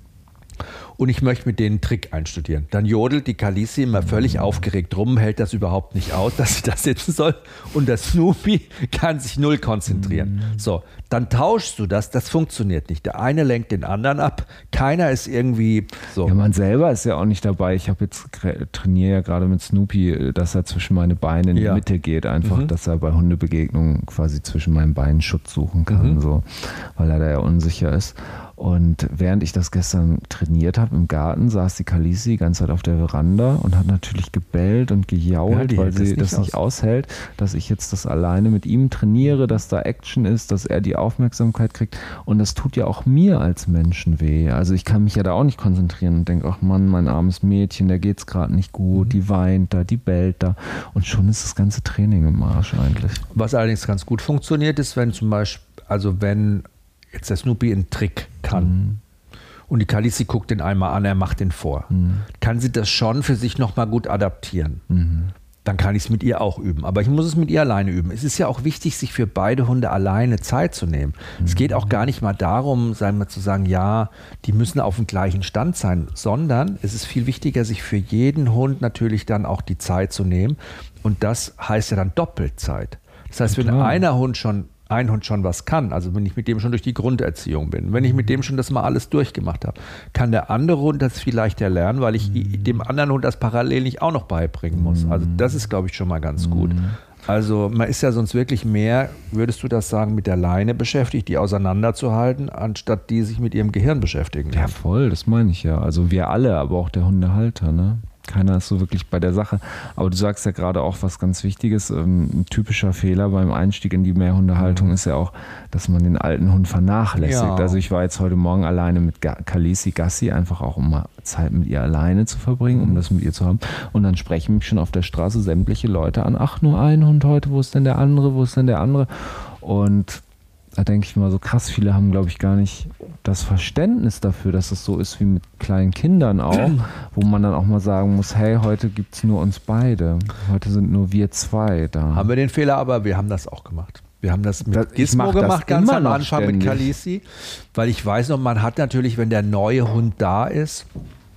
Speaker 3: und ich möchte mit denen einen Trick einstudieren, dann jodelt die Khaleesi immer völlig aufgeregt rum, hält das überhaupt nicht aus, dass sie da sitzen soll und der Snoopy kann sich null konzentrieren. So, dann tauschst du das funktioniert nicht. Der eine lenkt den anderen ab, keiner ist irgendwie so.
Speaker 2: Ja, man selber ist ja auch nicht dabei. Ich trainiere ja gerade mit Snoopy, dass er zwischen meine Beine in die Mitte geht, einfach, dass er bei Hundebegegnungen quasi zwischen meinen Beinen Schutz suchen kann, so, weil er da ja unsicher ist. Und während ich das gestern trainiert habe im Garten, saß die Khaleesi die ganze Zeit auf der Veranda und hat natürlich gebellt und gejault, weil sie das nicht aushält, dass ich jetzt das alleine mit ihm trainiere, dass da Action ist, dass er die Aufmerksamkeit kriegt. Und das tut ja auch mir als Menschen weh. Also ich kann mich ja da auch nicht konzentrieren und denke, ach Mann, mein armes Mädchen, der geht's gerade nicht gut, die weint da, die bellt da. Und schon ist das ganze Training im Arsch eigentlich.
Speaker 3: Was allerdings ganz gut funktioniert, ist, wenn zum Beispiel, wenn jetzt der Snoopy einen Trick kann und die Khaleesi guckt den einmal an, er macht den vor, kann sie das schon für sich nochmal gut adaptieren. Dann kann ich es mit ihr auch üben. Aber ich muss es mit ihr alleine üben. Es ist ja auch wichtig, sich für beide Hunde alleine Zeit zu nehmen. Es geht auch gar nicht mal darum, zu sagen, ja, die müssen auf dem gleichen Stand sein, sondern es ist viel wichtiger, sich für jeden Hund natürlich dann auch die Zeit zu nehmen. Und das heißt ja dann Doppelzeit. Das heißt, wenn ein Hund schon was kann, also wenn ich mit dem schon durch die Grunderziehung bin, wenn ich mit dem schon das mal alles durchgemacht habe, kann der andere Hund das viel leichter lernen, weil ich dem anderen Hund das parallel nicht auch noch beibringen muss. Also das ist, glaube ich, schon mal ganz gut. Also man ist ja sonst wirklich mehr, würdest du das sagen, mit der Leine beschäftigt, die auseinanderzuhalten, anstatt die sich mit ihrem Gehirn beschäftigen.
Speaker 2: Ja, voll, das meine ich ja. Also wir alle, aber auch der Hundehalter, ne? Keiner ist so wirklich bei der Sache. Aber du sagst ja gerade auch was ganz Wichtiges. Ein typischer Fehler beim Einstieg in die Mehrhundehaltung ist ja auch, dass man den alten Hund vernachlässigt. Ja. Also ich war jetzt heute Morgen alleine mit Khaleesi Gassi, einfach auch um mal Zeit mit ihr alleine zu verbringen, um das mit ihr zu haben. Und dann sprechen mich schon auf der Straße sämtliche Leute an. Ach, nur ein Hund heute, wo ist denn der andere, wo ist denn der andere? Und da denke ich mal so krass, viele haben, glaube ich, gar nicht das Verständnis dafür, dass es so ist wie mit kleinen Kindern auch, wo man dann auch mal sagen muss, hey, heute gibt es nur uns beide. Heute sind nur wir zwei da.
Speaker 3: Haben wir den Fehler, aber wir haben das auch gemacht. Wir haben das mit Gizmo gemacht, ganz am Anfang ständig. Mit Khaleesi, weil ich weiß noch, man hat natürlich, wenn der neue Hund da ist,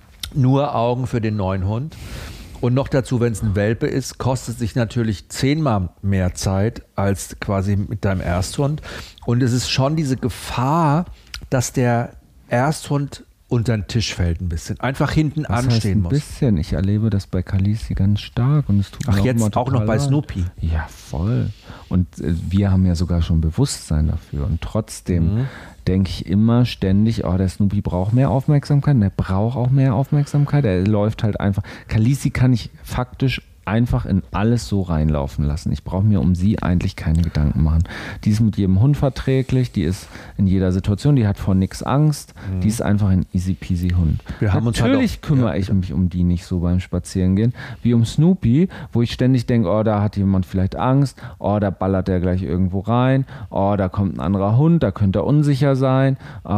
Speaker 3: nur Augen für den neuen Hund. Und noch dazu, wenn es ein Welpe ist, kostet sich natürlich 10-mal mehr Zeit als quasi mit deinem Ersthund. Und es ist schon diese Gefahr, dass der Ersthund unter den Tisch fällt ein bisschen. Einfach hinten anstehen muss.
Speaker 2: Ein bisschen. Ich erlebe das bei Khaleesi ganz stark. Und es tut mir
Speaker 3: jetzt auch noch bei Snoopy?
Speaker 2: Ja, voll. Und wir haben ja sogar schon Bewusstsein dafür. Und trotzdem denke ich immer ständig, oh, der Snoopy braucht mehr Aufmerksamkeit. Der braucht auch mehr Aufmerksamkeit. Er läuft halt einfach. Khaleesi kann ich faktisch einfach in alles so reinlaufen lassen. Ich brauche mir um sie eigentlich keine Gedanken machen. Die ist mit jedem Hund verträglich, die ist in jeder Situation, die hat vor nichts Angst, die ist einfach ein easy peasy Hund. Natürlich kümmere ich mich um die nicht so beim Spazierengehen, wie um Snoopy, wo ich ständig denke, oh, da hat jemand vielleicht Angst, oh, da ballert der gleich irgendwo rein, oh, da kommt ein anderer Hund, da könnte er unsicher sein.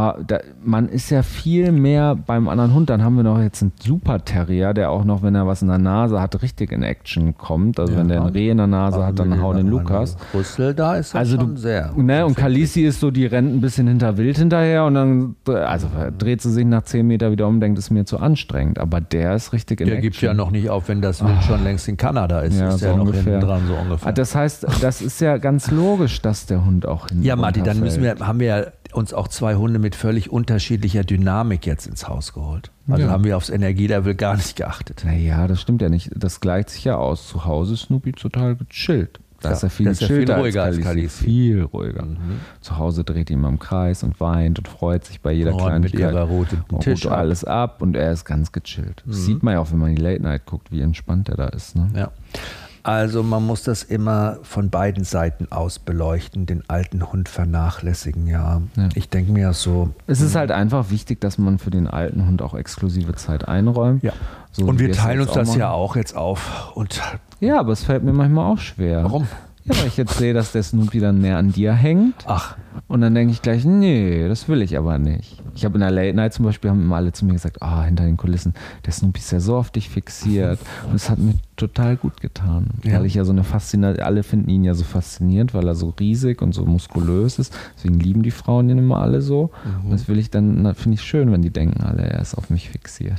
Speaker 2: Man ist ja viel mehr beim anderen Hund. Dann haben wir noch jetzt einen Super Terrier, der auch noch, wenn er was in der Nase hat, richtig in Action kommt. Also wenn der ein Reh in der Nase hat, dann hau den Lukas.
Speaker 3: Brüssel, da ist er schon sehr.
Speaker 2: Ne, und Khaleesi ist so, die rennt ein bisschen hinter Wild hinterher und dann dreht sie sich nach 10 Meter wieder um, denkt, es ist mir zu anstrengend. Aber der ist richtig in Action.
Speaker 3: Der gibt ja noch nicht auf, wenn das Wild schon längst in Kanada ist.
Speaker 2: Ja,
Speaker 3: ist
Speaker 2: so
Speaker 3: ja noch
Speaker 2: ungefähr.
Speaker 3: hinten dran, so ungefähr.
Speaker 2: Das heißt, das ist ja ganz logisch, dass der Hund auch hinten
Speaker 3: Ja, Matti, dann haben wir ja uns auch 2 Hunde mit völlig unterschiedlicher Dynamik jetzt ins Haus geholt. Also haben wir aufs Energielevel gar nicht geachtet.
Speaker 2: Naja, das stimmt ja nicht. Das gleicht sich ja aus. Zu Hause ist Snoopy total gechillt. Da ist er viel ruhiger als Khaleesi. Viel ruhiger. Zu Hause dreht ihn im Kreis und weint und freut sich bei jeder Kleinigkeit.
Speaker 3: Mit ihrer roten Tisch
Speaker 2: alles ab und er ist ganz gechillt. Das sieht man ja auch, wenn man die Late Night guckt, wie entspannt er da ist. Ne?
Speaker 3: Ja. Also man muss das immer von beiden Seiten aus beleuchten, den alten Hund vernachlässigen, ja. Ich denke mir so.
Speaker 2: Es ist halt einfach wichtig, dass man für den alten Hund auch exklusive Zeit einräumt.
Speaker 3: Ja.
Speaker 2: So,
Speaker 3: und wir teilen uns das ja auch jetzt auf. Und
Speaker 2: ja, aber es fällt mir manchmal auch schwer.
Speaker 3: Warum?
Speaker 2: Ja, weil ich jetzt sehe, dass der Snoopy dann mehr an dir hängt.
Speaker 3: Ach.
Speaker 2: Und dann denke ich gleich, nee, das will ich aber nicht. Ich habe in der Late Night zum Beispiel, haben immer alle zu mir gesagt, hinter den Kulissen, der Snoopy ist ja so auf dich fixiert. Und es hat mir total gut getan. Ja. Weil ich ja so eine Faszination, alle finden ihn ja so faszinierend, weil er so riesig und so muskulös ist. Deswegen lieben die Frauen ihn immer alle so. Und das will ich dann, finde ich schön, wenn die denken alle, er ist auf mich fixiert.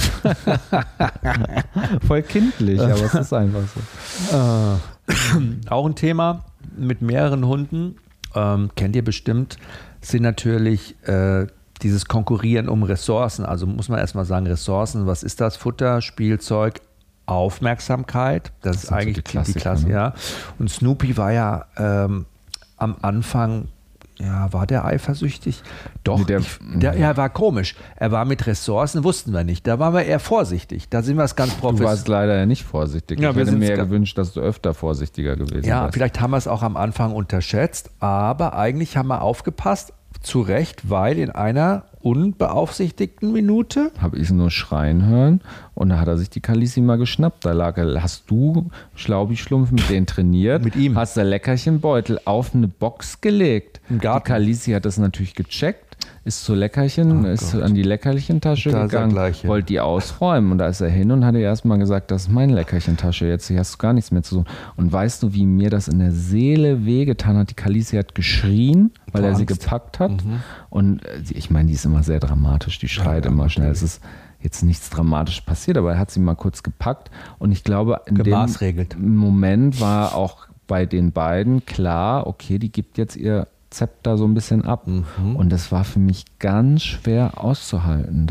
Speaker 2: Voll kindlich, aber es ist einfach so.
Speaker 3: Auch ein Thema mit mehreren Hunden, kennt ihr bestimmt, sind natürlich dieses Konkurrieren um Ressourcen. Also muss man erstmal sagen, Ressourcen, was ist das? Futter, Spielzeug, Aufmerksamkeit. Das ist eigentlich
Speaker 2: so die
Speaker 3: Klasse,
Speaker 2: ne?
Speaker 3: ja. Und Snoopy war ja am Anfang, war der eifersüchtig? Doch, er war komisch. Er war mit Ressourcen, wussten wir nicht. Da waren wir eher vorsichtig. Da sind wir es ganz professionell.
Speaker 2: Du warst leider ja nicht vorsichtig.
Speaker 3: Ja,
Speaker 2: ich hätte mir gewünscht, dass du öfter vorsichtiger gewesen wärst.
Speaker 3: Ja, vielleicht haben wir es auch am Anfang unterschätzt, aber eigentlich haben wir aufgepasst, zu Recht, weil in einer unbeaufsichtigten Minute
Speaker 2: habe ich es nur schreien hören und da hat er sich die Kalisi mal geschnappt. Da lag er, hast du, Schlaubi-Schlumpf, mit denen trainiert,
Speaker 3: mit ihm.
Speaker 2: Hast der Leckerchenbeutel auf eine Box gelegt.
Speaker 3: Im Garten.
Speaker 2: Die Kalisi hat das natürlich gecheckt, ist zu Leckerchen, ist an die Leckerchentasche gegangen, wollte die ausräumen und da ist er hin und hat ihr erstmal gesagt, das ist meine Leckerchentasche, jetzt hier hast du gar nichts mehr zu tun. Und weißt du, wie mir das in der Seele wehgetan hat? Die Kalisi hat geschrien, weil er sie gepackt hat und ich meine, die ist immer sehr dramatisch, die schreit immer schnell. Es ist jetzt nichts dramatisch passiert, aber er hat sie mal kurz gepackt und ich glaube, in dem Moment war auch bei den beiden klar, okay, die gibt jetzt ihr Zepter so ein bisschen ab. Und das war für mich ganz schwer auszuhalten.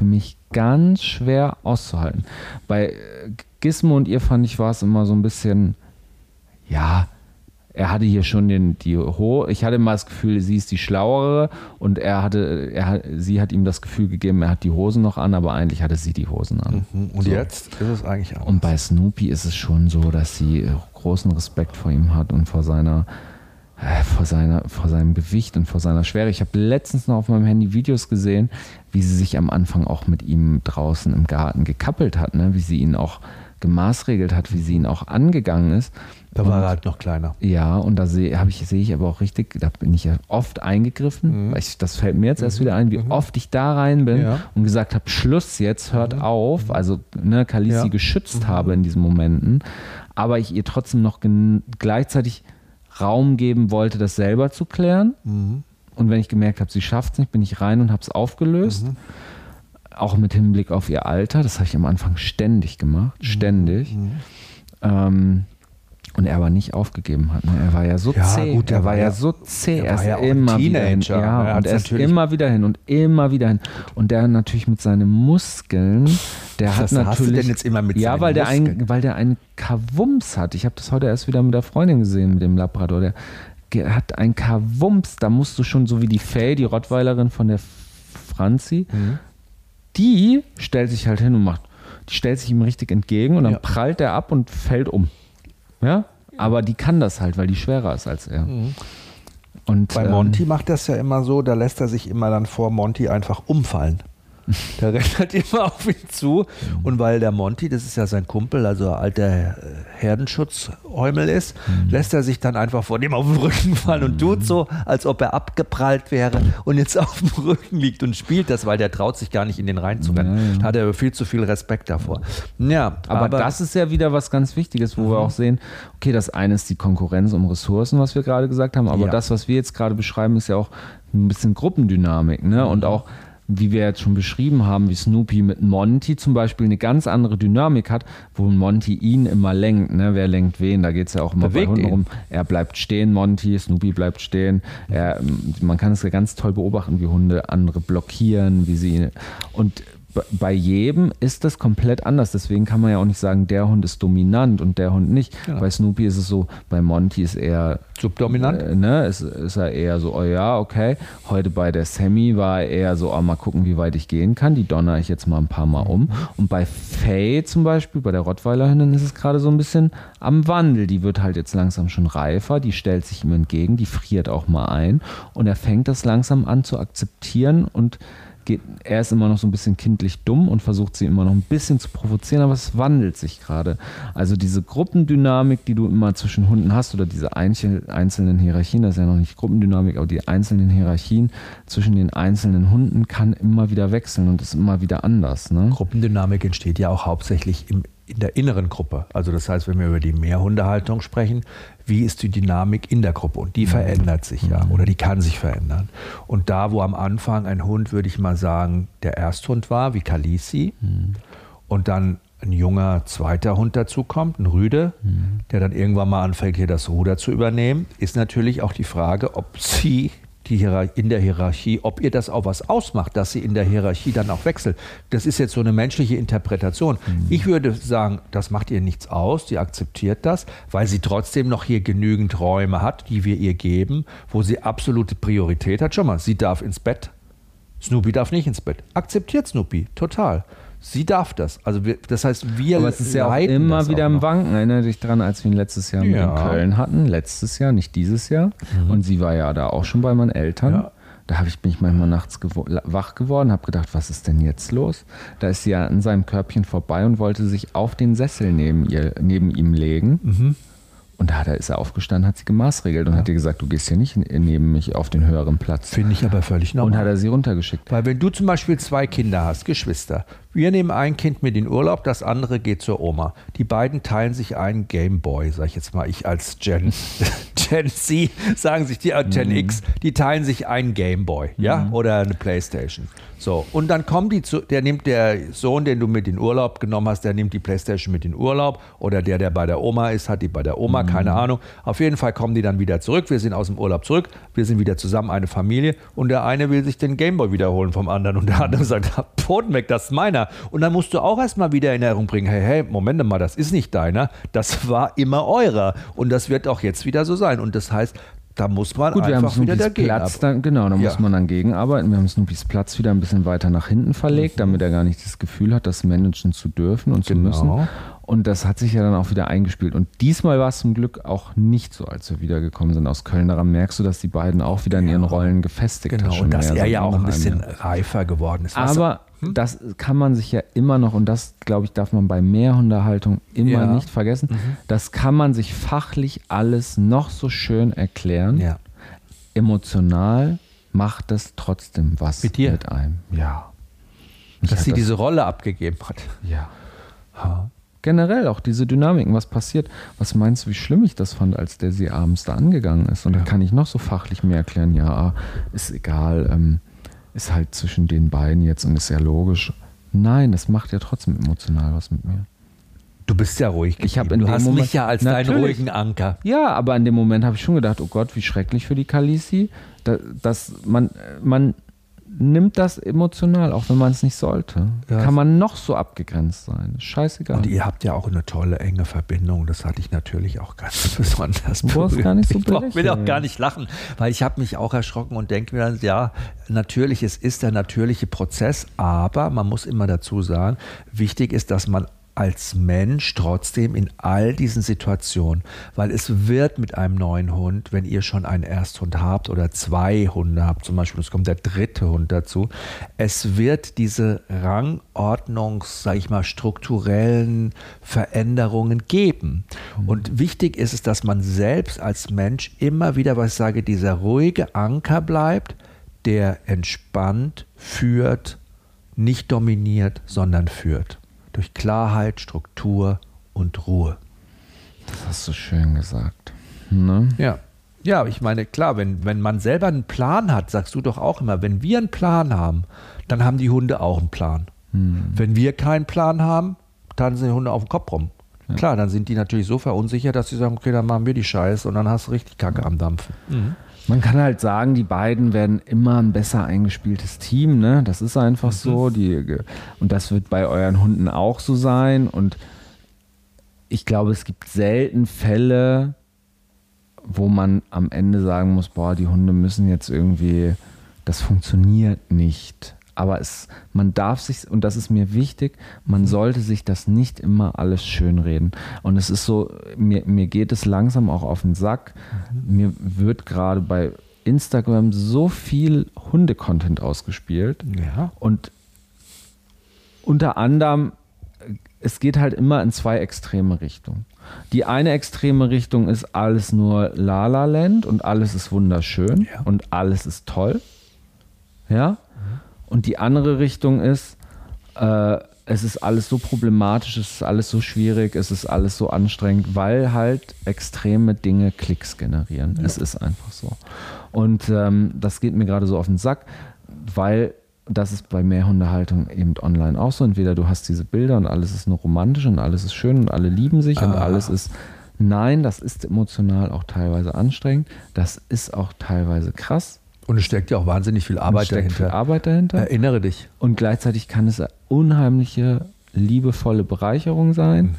Speaker 2: Bei Gizmo und ihr fand ich, war es immer so ein bisschen, ja, er hatte hier schon ich hatte immer das Gefühl, sie ist die Schlauere und sie hat ihm das Gefühl gegeben, er hat die Hosen noch an, aber eigentlich hatte sie die Hosen an.
Speaker 3: Und so. Jetzt ist es eigentlich anders.
Speaker 2: Und bei Snoopy ist es schon so, dass sie großen Respekt vor ihm hat und vor seinem Gewicht und vor seiner Schwere. Ich habe letztens noch auf meinem Handy Videos gesehen, wie sie sich am Anfang auch mit ihm draußen im Garten gekappelt hat, ne? Wie sie ihn auch gemaßregelt hat, wie sie ihn auch angegangen ist.
Speaker 3: Da war er halt noch kleiner.
Speaker 2: Ja, und da sehe ich aber auch richtig, da bin ich ja oft eingegriffen, weil das fällt mir jetzt erst wieder ein, wie oft ich da rein bin und gesagt habe, Schluss jetzt, hört auf, also Kalisi geschützt habe in diesen Momenten, aber ich ihr trotzdem noch gleichzeitig Raum geben wollte, das selber zu klären. Und wenn ich gemerkt habe, sie schafft es nicht, bin ich rein und habe es aufgelöst. Auch mit Hinblick auf ihr Alter. Das habe ich am Anfang ständig gemacht. Ständig. Und er aber nicht aufgegeben hat. Ne? Er war ja so zäh.
Speaker 3: Gut,
Speaker 2: er war ja so zäh.
Speaker 3: Er ist
Speaker 2: ja immer wieder hin. Ja, und er ist immer wieder hin und immer wieder hin. Und der natürlich mit seinen Muskeln, der hat natürlich... Was hast du denn jetzt immer mit seinen Muskeln? Weil der einen Kavums hat. Ich habe das heute erst wieder mit der Freundin gesehen, mit dem Labrador. Der hat einen Kavums. Da musst du schon, so wie die Faye, die Rottweilerin von der Franzi, die stellt sich halt hin und die stellt sich ihm richtig entgegen und dann prallt er ab und fällt um. Ja, aber die kann das halt, weil die schwerer ist als er. Und
Speaker 3: bei Monty macht das ja immer so, da lässt er sich immer dann vor Monty einfach umfallen. Der rennt halt immer auf ihn zu. Und weil der Monty, das ist ja sein Kumpel, also alter Herdenschutzhäumel ist, lässt er sich dann einfach vor dem auf den Rücken fallen und tut so, als ob er abgeprallt wäre und jetzt auf dem Rücken liegt und spielt das, weil der traut sich gar nicht in den reinzurennen. Da hat er viel zu viel Respekt davor. Ja,
Speaker 2: aber das ist ja wieder was ganz Wichtiges, wo wir auch sehen, okay, das eine ist die Konkurrenz um Ressourcen, was wir gerade gesagt haben, aber das, was wir jetzt gerade beschreiben, ist ja auch ein bisschen Gruppendynamik, ne? Und auch, wie wir jetzt schon beschrieben haben, wie Snoopy mit Monty zum Beispiel eine ganz andere Dynamik hat, wo Monty ihn immer lenkt. Ne? Wer lenkt wen? Da geht es ja auch immer bei Hunden rum. Er bleibt stehen, Monty, Snoopy bleibt stehen. Man kann es ja ganz toll beobachten, wie Hunde andere blockieren, wie sie. Und bei jedem ist das komplett anders. Deswegen kann man ja auch nicht sagen, der Hund ist dominant und der Hund nicht. Genau. Bei Snoopy ist es so, bei Monty ist er
Speaker 3: subdominant.
Speaker 2: Ist er eher so, oh ja, okay. Heute bei der Sammy war er eher so, oh, mal gucken, wie weit ich gehen kann. Die donner ich jetzt mal ein paar Mal um. Und bei Faye zum Beispiel, bei der Rottweiler-Hündin, ist es gerade so ein bisschen am Wandel. Die wird halt jetzt langsam schon reifer, die stellt sich ihm entgegen, die friert auch mal ein. Und er fängt das langsam an zu akzeptieren und er ist immer noch so ein bisschen kindlich dumm und versucht sie immer noch ein bisschen zu provozieren, aber es wandelt sich gerade. Also diese Gruppendynamik, die du immer zwischen Hunden hast oder diese einzelnen Hierarchien, das ist ja noch nicht Gruppendynamik, aber die einzelnen Hierarchien zwischen den einzelnen Hunden kann immer wieder wechseln und ist immer wieder anders. Ne?
Speaker 3: Gruppendynamik entsteht ja auch hauptsächlich in der inneren Gruppe. Also das heißt, wenn wir über die Mehrhundehaltung sprechen, wie ist die Dynamik in der Gruppe? Und die verändert sich ja oder die kann sich verändern. Und da, wo am Anfang ein Hund, würde ich mal sagen, der Ersthund war, wie Khaleesi, und dann ein junger zweiter Hund dazu kommt, ein Rüde, der dann irgendwann mal anfängt, hier das Ruder zu übernehmen, ist natürlich auch die Frage, ob sie in der Hierarchie, ob ihr das auch was ausmacht, dass sie in der Hierarchie dann auch wechselt. Das ist jetzt so eine menschliche Interpretation. Ich würde sagen, das macht ihr nichts aus, die akzeptiert das, weil sie trotzdem noch hier genügend Räume hat, die wir ihr geben, wo sie absolute Priorität hat. Schau mal, sie darf ins Bett, Snoopy darf nicht ins Bett. Akzeptiert Snoopy, total. Sie darf das. Also das heißt, wir
Speaker 2: aber es ist ja auch immer wieder im Wanken. Erinnere dich dran, als wir ihn letztes Jahr in Köln hatten. Letztes Jahr, nicht dieses Jahr. Und sie war ja da auch schon bei meinen Eltern. Ja. Da bin ich manchmal nachts wach geworden, habe gedacht, was ist denn jetzt los? Da ist sie ja an seinem Körbchen vorbei und wollte sich auf den Sessel neben ihm legen. Und da ist er aufgestanden, hat sie gemaßregelt und hat ihr gesagt, du gehst hier nicht neben mich auf den höheren Platz.
Speaker 3: Finde ich aber völlig normal.
Speaker 2: Und hat er sie runtergeschickt.
Speaker 3: Weil wenn du zum Beispiel 2 Kinder hast, Geschwister, wir nehmen ein Kind mit in Urlaub, das andere geht zur Oma. Die beiden teilen sich einen Gameboy, sag ich jetzt mal, ich als Gen Z, sagen sich die Gen X, die teilen sich einen Gameboy, ja, oder eine Playstation. So, und dann kommen der Sohn, den du mit in Urlaub genommen hast, der nimmt die Playstation mit in Urlaub, oder der bei der Oma ist, hat die bei der Oma, keine Ahnung. Auf jeden Fall kommen die dann wieder zurück, wir sind aus dem Urlaub zurück, wir sind wieder zusammen, eine Familie, und der eine will sich den Gameboy wiederholen vom anderen und der andere sagt, Pfoten weg, das ist meiner. Und dann musst du auch erstmal wieder in Erinnerung bringen, hey, Moment mal, das ist nicht deiner, das war immer eurer und das wird auch jetzt wieder so sein. Und das heißt, da muss man einfach wieder dagegen
Speaker 2: arbeiten. Muss man dann gegenarbeiten. Wir haben Snoopys Platz wieder ein bisschen weiter nach hinten verlegt, damit er gar nicht das Gefühl hat, das managen zu dürfen und zu müssen. Und das hat sich ja dann auch wieder eingespielt. Und diesmal war es zum Glück auch nicht so, als wir wiedergekommen sind aus Köln. Daran merkst du, dass die beiden auch wieder in ihren Rollen gefestigt haben.
Speaker 3: Und dass er ja auch ein bisschen reifer geworden ist.
Speaker 2: Aber das kann man sich ja immer noch, und das, glaube ich, darf man bei Mehrhundehaltung immer nicht vergessen, das kann man sich fachlich alles noch so schön erklären. Ja. Emotional macht das trotzdem was mit einem. Ja.
Speaker 3: Dass sie diese Rolle abgegeben hat.
Speaker 2: Ja. Generell auch diese Dynamiken, was passiert. Was meinst du, wie schlimm ich das fand, als der sie abends da angegangen ist? Und da kann ich noch so fachlich mehr erklären, ja, ist egal, ist halt zwischen den beiden jetzt und ist ja logisch. Nein, das macht ja trotzdem emotional was mit mir.
Speaker 3: Du bist ja ruhig geblieben. Du hast mich ja als deinen ruhigen Anker.
Speaker 2: Ja, aber in dem Moment habe ich schon gedacht, oh Gott, wie schrecklich für die Khaleesi, dass man nimmt das emotional, auch wenn man es nicht sollte. Ja. Kann man noch so abgegrenzt sein. Scheißegal.
Speaker 3: Und ihr habt ja auch eine tolle, enge Verbindung. Das hatte ich natürlich auch ganz besonders.
Speaker 2: Du brauchst gar nicht so belächeln.
Speaker 3: Ich will auch gar nicht lachen, weil ich habe mich auch erschrocken und denke mir dann, ja, natürlich, es ist der natürliche Prozess, aber man muss immer dazu sagen, wichtig ist, dass man als Mensch trotzdem in all diesen Situationen, weil es wird mit einem neuen Hund, wenn ihr schon einen Ersthund habt oder 2 Hunde habt, zum Beispiel, es kommt der 3. Hund dazu, es wird diese sag ich mal, strukturellen Veränderungen geben. Und wichtig ist es, dass man selbst als Mensch immer wieder, was ich sage, dieser ruhige Anker bleibt, der entspannt führt, nicht dominiert, sondern führt. Durch Klarheit, Struktur und Ruhe.
Speaker 2: Das hast du schön gesagt. Ne?
Speaker 3: Ja, ich meine, klar, wenn man selber einen Plan hat, sagst du doch auch immer, wenn wir einen Plan haben, dann haben die Hunde auch einen Plan. Wenn wir keinen Plan haben, dann sind die Hunde auf dem Kopf rum. Ja. Klar, dann sind die natürlich so verunsichert, dass sie sagen, okay, dann machen wir die Scheiße und dann hast du richtig Kacke am Dampfen.
Speaker 2: Man kann halt sagen, die beiden werden immer ein besser eingespieltes Team, ne? Das ist einfach so. Und das wird bei euren Hunden auch so sein. Und ich glaube, es gibt selten Fälle, wo man am Ende sagen muss, boah, die Hunde müssen jetzt irgendwie, das funktioniert nicht. Aber man darf sich, und das ist mir wichtig, man sollte sich das nicht immer alles schönreden. Und es ist so, mir geht es langsam auch auf den Sack. Mir wird gerade bei Instagram so viel Hunde-Content ausgespielt.
Speaker 3: Ja.
Speaker 2: Und unter anderem, es geht halt immer in zwei extreme Richtungen. Die eine extreme Richtung ist alles nur La La Land und alles ist wunderschön und alles ist toll. Ja. Und die andere Richtung ist, es ist alles so problematisch, es ist alles so schwierig, es ist alles so anstrengend, weil halt extreme Dinge Klicks generieren. Ja. Es ist einfach so. Und das geht mir gerade so auf den Sack, weil das ist bei Mehrhundehaltung eben online auch so. Entweder du hast diese Bilder und alles ist nur romantisch und alles ist schön und alle lieben sich und alles ist... Nein, das ist emotional auch teilweise anstrengend. Das ist auch teilweise krass.
Speaker 3: Und es steckt ja auch wahnsinnig viel Arbeit dahinter. Erinnere dich.
Speaker 2: Und gleichzeitig kann es eine unheimliche, liebevolle Bereicherung sein.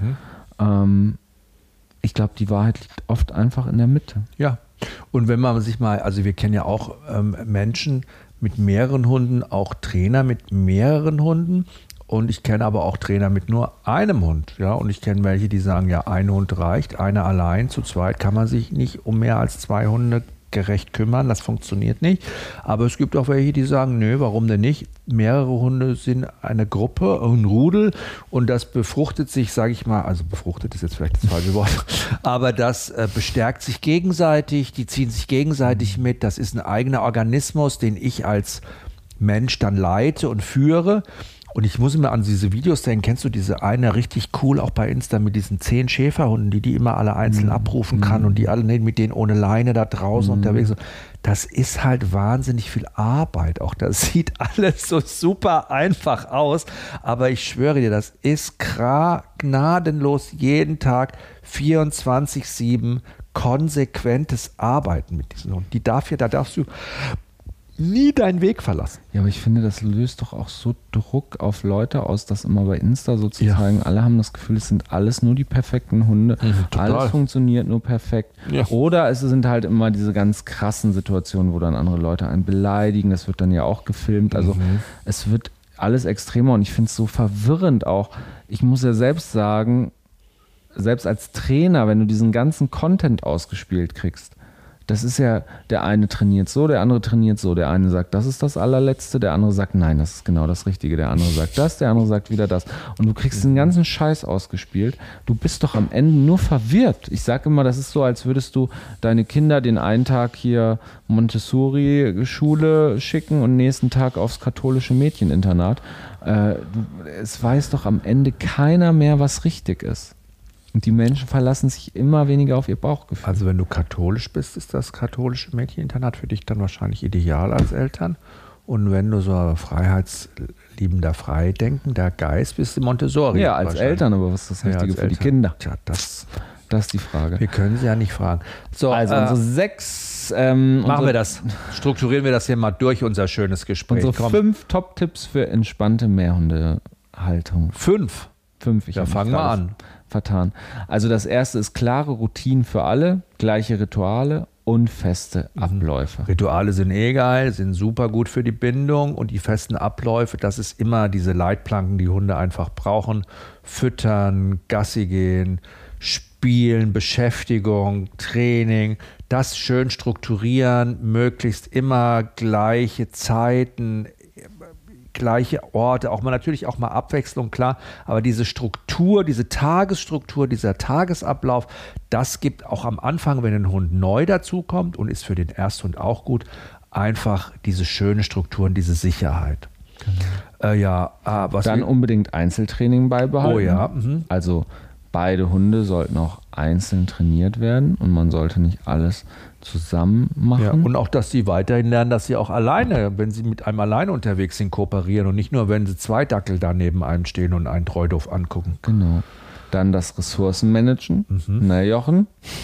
Speaker 2: Ich glaube, die Wahrheit liegt oft einfach in der Mitte.
Speaker 3: Ja. Und wenn man sich mal, also wir kennen ja auch Menschen mit mehreren Hunden, auch Trainer mit mehreren Hunden. Und ich kenne aber auch Trainer mit nur einem Hund. Ja? Und ich kenne welche, die sagen, ja, ein Hund reicht, einer allein, zu zweit kann man sich nicht um mehr als 2 Hunde gerecht kümmern, das funktioniert nicht. Aber es gibt auch welche, die sagen, nö, warum denn nicht? Mehrere Hunde sind eine Gruppe, ein Rudel und das befruchtet sich, sage ich mal, also befruchtet ist jetzt vielleicht das falsche Wort, aber das bestärkt sich gegenseitig, die ziehen sich gegenseitig mit, das ist ein eigener Organismus, den ich als Mensch dann leite und führe. Und ich muss immer an diese Videos denken, kennst du diese eine richtig cool, auch bei Insta mit diesen 10 Schäferhunden, die immer alle einzeln abrufen kann und die alle mit denen ohne Leine da draußen unterwegs sind. Das ist halt wahnsinnig viel Arbeit. Auch das sieht alles so super einfach aus. Aber ich schwöre dir, das ist gnadenlos jeden Tag 24/7 konsequentes Arbeiten mit diesen Hunden. Da darfst du nie deinen Weg verlassen.
Speaker 2: Ja, aber ich finde, das löst doch auch so Druck auf Leute aus, das immer bei Insta so zu zeigen. Alle haben das Gefühl, es sind alles nur die perfekten Hunde. Alles funktioniert nur perfekt. Ja. Oder es sind halt immer diese ganz krassen Situationen, wo dann andere Leute einen beleidigen. Das wird dann ja auch gefilmt. Also es wird alles extremer und ich finde es so verwirrend auch. Ich muss ja selbst sagen, selbst als Trainer, wenn du diesen ganzen Content ausgespielt kriegst, das ist ja, der eine trainiert so, der andere trainiert so. Der eine sagt, das ist das Allerletzte, der andere sagt, nein, das ist genau das Richtige. Der andere sagt das, der andere sagt wieder das. Und du kriegst den ganzen Scheiß ausgespielt. Du bist doch am Ende nur verwirrt. Ich sage immer, das ist so, als würdest du deine Kinder den einen Tag hier Montessori-Schule schicken und nächsten Tag aufs katholische Mädcheninternat. Es weiß doch am Ende keiner mehr, was richtig ist. Und die Menschen verlassen sich immer weniger auf ihr Bauchgefühl.
Speaker 3: Also wenn du katholisch bist, ist das katholische Mädcheninternat für dich dann wahrscheinlich ideal als Eltern. Und wenn du so freiheitsliebender, freidenkender Geist bist, Montessori.
Speaker 2: Ja, als Eltern, aber was ist das Richtige für die Kinder?
Speaker 3: Tja, das
Speaker 2: ist die Frage.
Speaker 3: Wir können sie ja nicht fragen. So,
Speaker 2: also unsere 6...
Speaker 3: machen wir das. Strukturieren wir das hier mal durch, unser schönes Gespräch.
Speaker 2: Unsere 5 Top-Tipps für entspannte Mehrhundehaltung.
Speaker 3: 5?
Speaker 2: 5.
Speaker 3: Ja, fangen wir an.
Speaker 2: Vertan. Also das erste ist klare Routinen für alle, gleiche Rituale und feste Abläufe.
Speaker 3: Rituale sind geil, sind super gut für die Bindung und die festen Abläufe, das ist immer diese Leitplanken, die Hunde einfach brauchen. Füttern, Gassi gehen, Spielen, Beschäftigung, Training, das schön strukturieren, möglichst immer gleiche Zeiten, gleiche Orte, natürlich auch mal Abwechslung, klar, aber diese Struktur, diese Tagesstruktur, dieser Tagesablauf, das gibt auch am Anfang, wenn ein Hund neu dazukommt und ist für den Ersthund auch gut, einfach diese schöne Struktur und diese Sicherheit.
Speaker 2: Genau. Dann unbedingt Einzeltraining beibehalten.
Speaker 3: Oh ja.
Speaker 2: Also beide Hunde sollten auch einzeln trainiert werden und man sollte nicht alles zusammen machen.
Speaker 3: Ja, und auch, dass sie weiterhin lernen, dass sie auch alleine, wenn sie mit einem alleine unterwegs sind, kooperieren und nicht nur, wenn sie 2 Dackel da neben einem stehen und einen treu doof angucken.
Speaker 2: Genau. Dann das Ressourcenmanagen. Na, Jochen?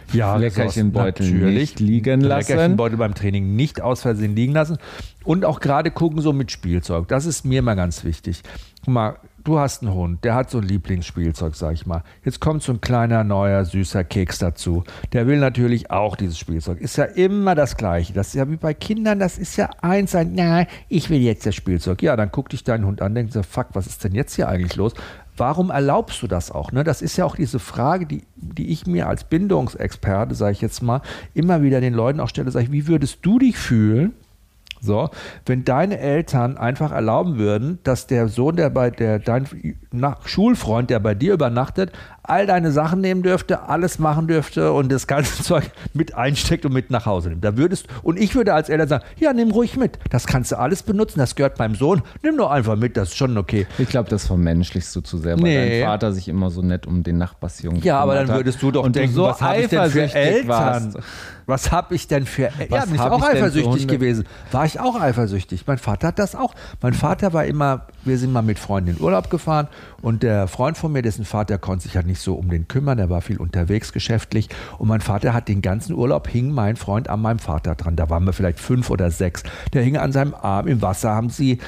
Speaker 2: Leckerchenbeutel nicht liegen lassen.
Speaker 3: Leckerchenbeutel beim Training nicht aus Versehen liegen lassen. Und auch gerade gucken so mit Spielzeug. Das ist mir mal ganz wichtig. Guck mal, du hast einen Hund, der hat so ein Lieblingsspielzeug, sag ich mal. Jetzt kommt so ein kleiner, neuer, süßer Keks dazu. Der will natürlich auch dieses Spielzeug. Ist ja immer das Gleiche. Das ist ja wie bei Kindern, das ist ja eins, na, ich will jetzt das Spielzeug. Ja, dann guckt dich dein Hund an, denkt so, fuck, was ist denn jetzt hier eigentlich los? Warum erlaubst du das auch? Ne? Das ist ja auch diese Frage, die ich mir als Bindungsexperte, sage ich jetzt mal, immer wieder den Leuten auch stelle, sage ich, wie würdest du dich fühlen, so, wenn deine Eltern einfach erlauben würden, dass der Sohn, dein Schulfreund, der bei dir übernachtet, all deine Sachen nehmen dürfte, alles machen dürfte und das ganze Zeug mit einsteckt und mit nach Hause nimmt. Und ich würde als Eltern sagen, ja, nimm ruhig mit. Das kannst du alles benutzen, das gehört meinem Sohn. Nimm doch einfach mit, das ist schon okay.
Speaker 2: Ich glaube, das vermenschlichst du zu sehr, weil dein Vater sich immer so nett um den Nachbarsjungen
Speaker 3: Ja, aber dann würdest du doch
Speaker 2: und
Speaker 3: denken,
Speaker 2: so
Speaker 3: was habe ich denn für Eltern? Was habe ich denn für Eltern? Ja, bin ich auch eifersüchtig gewesen. War ich auch eifersüchtig. Mein Vater hat das auch. Mein Vater war immer, wir sind mal mit Freunden in Urlaub gefahren und der Freund von mir, dessen Vater konnte sich halt nicht so um den kümmern, der war viel unterwegs geschäftlich und mein Vater hat den ganzen Urlaub, hing mein Freund an meinem Vater dran. Da waren wir vielleicht 5 oder 6. Der hing an seinem Arm, im Wasser haben sie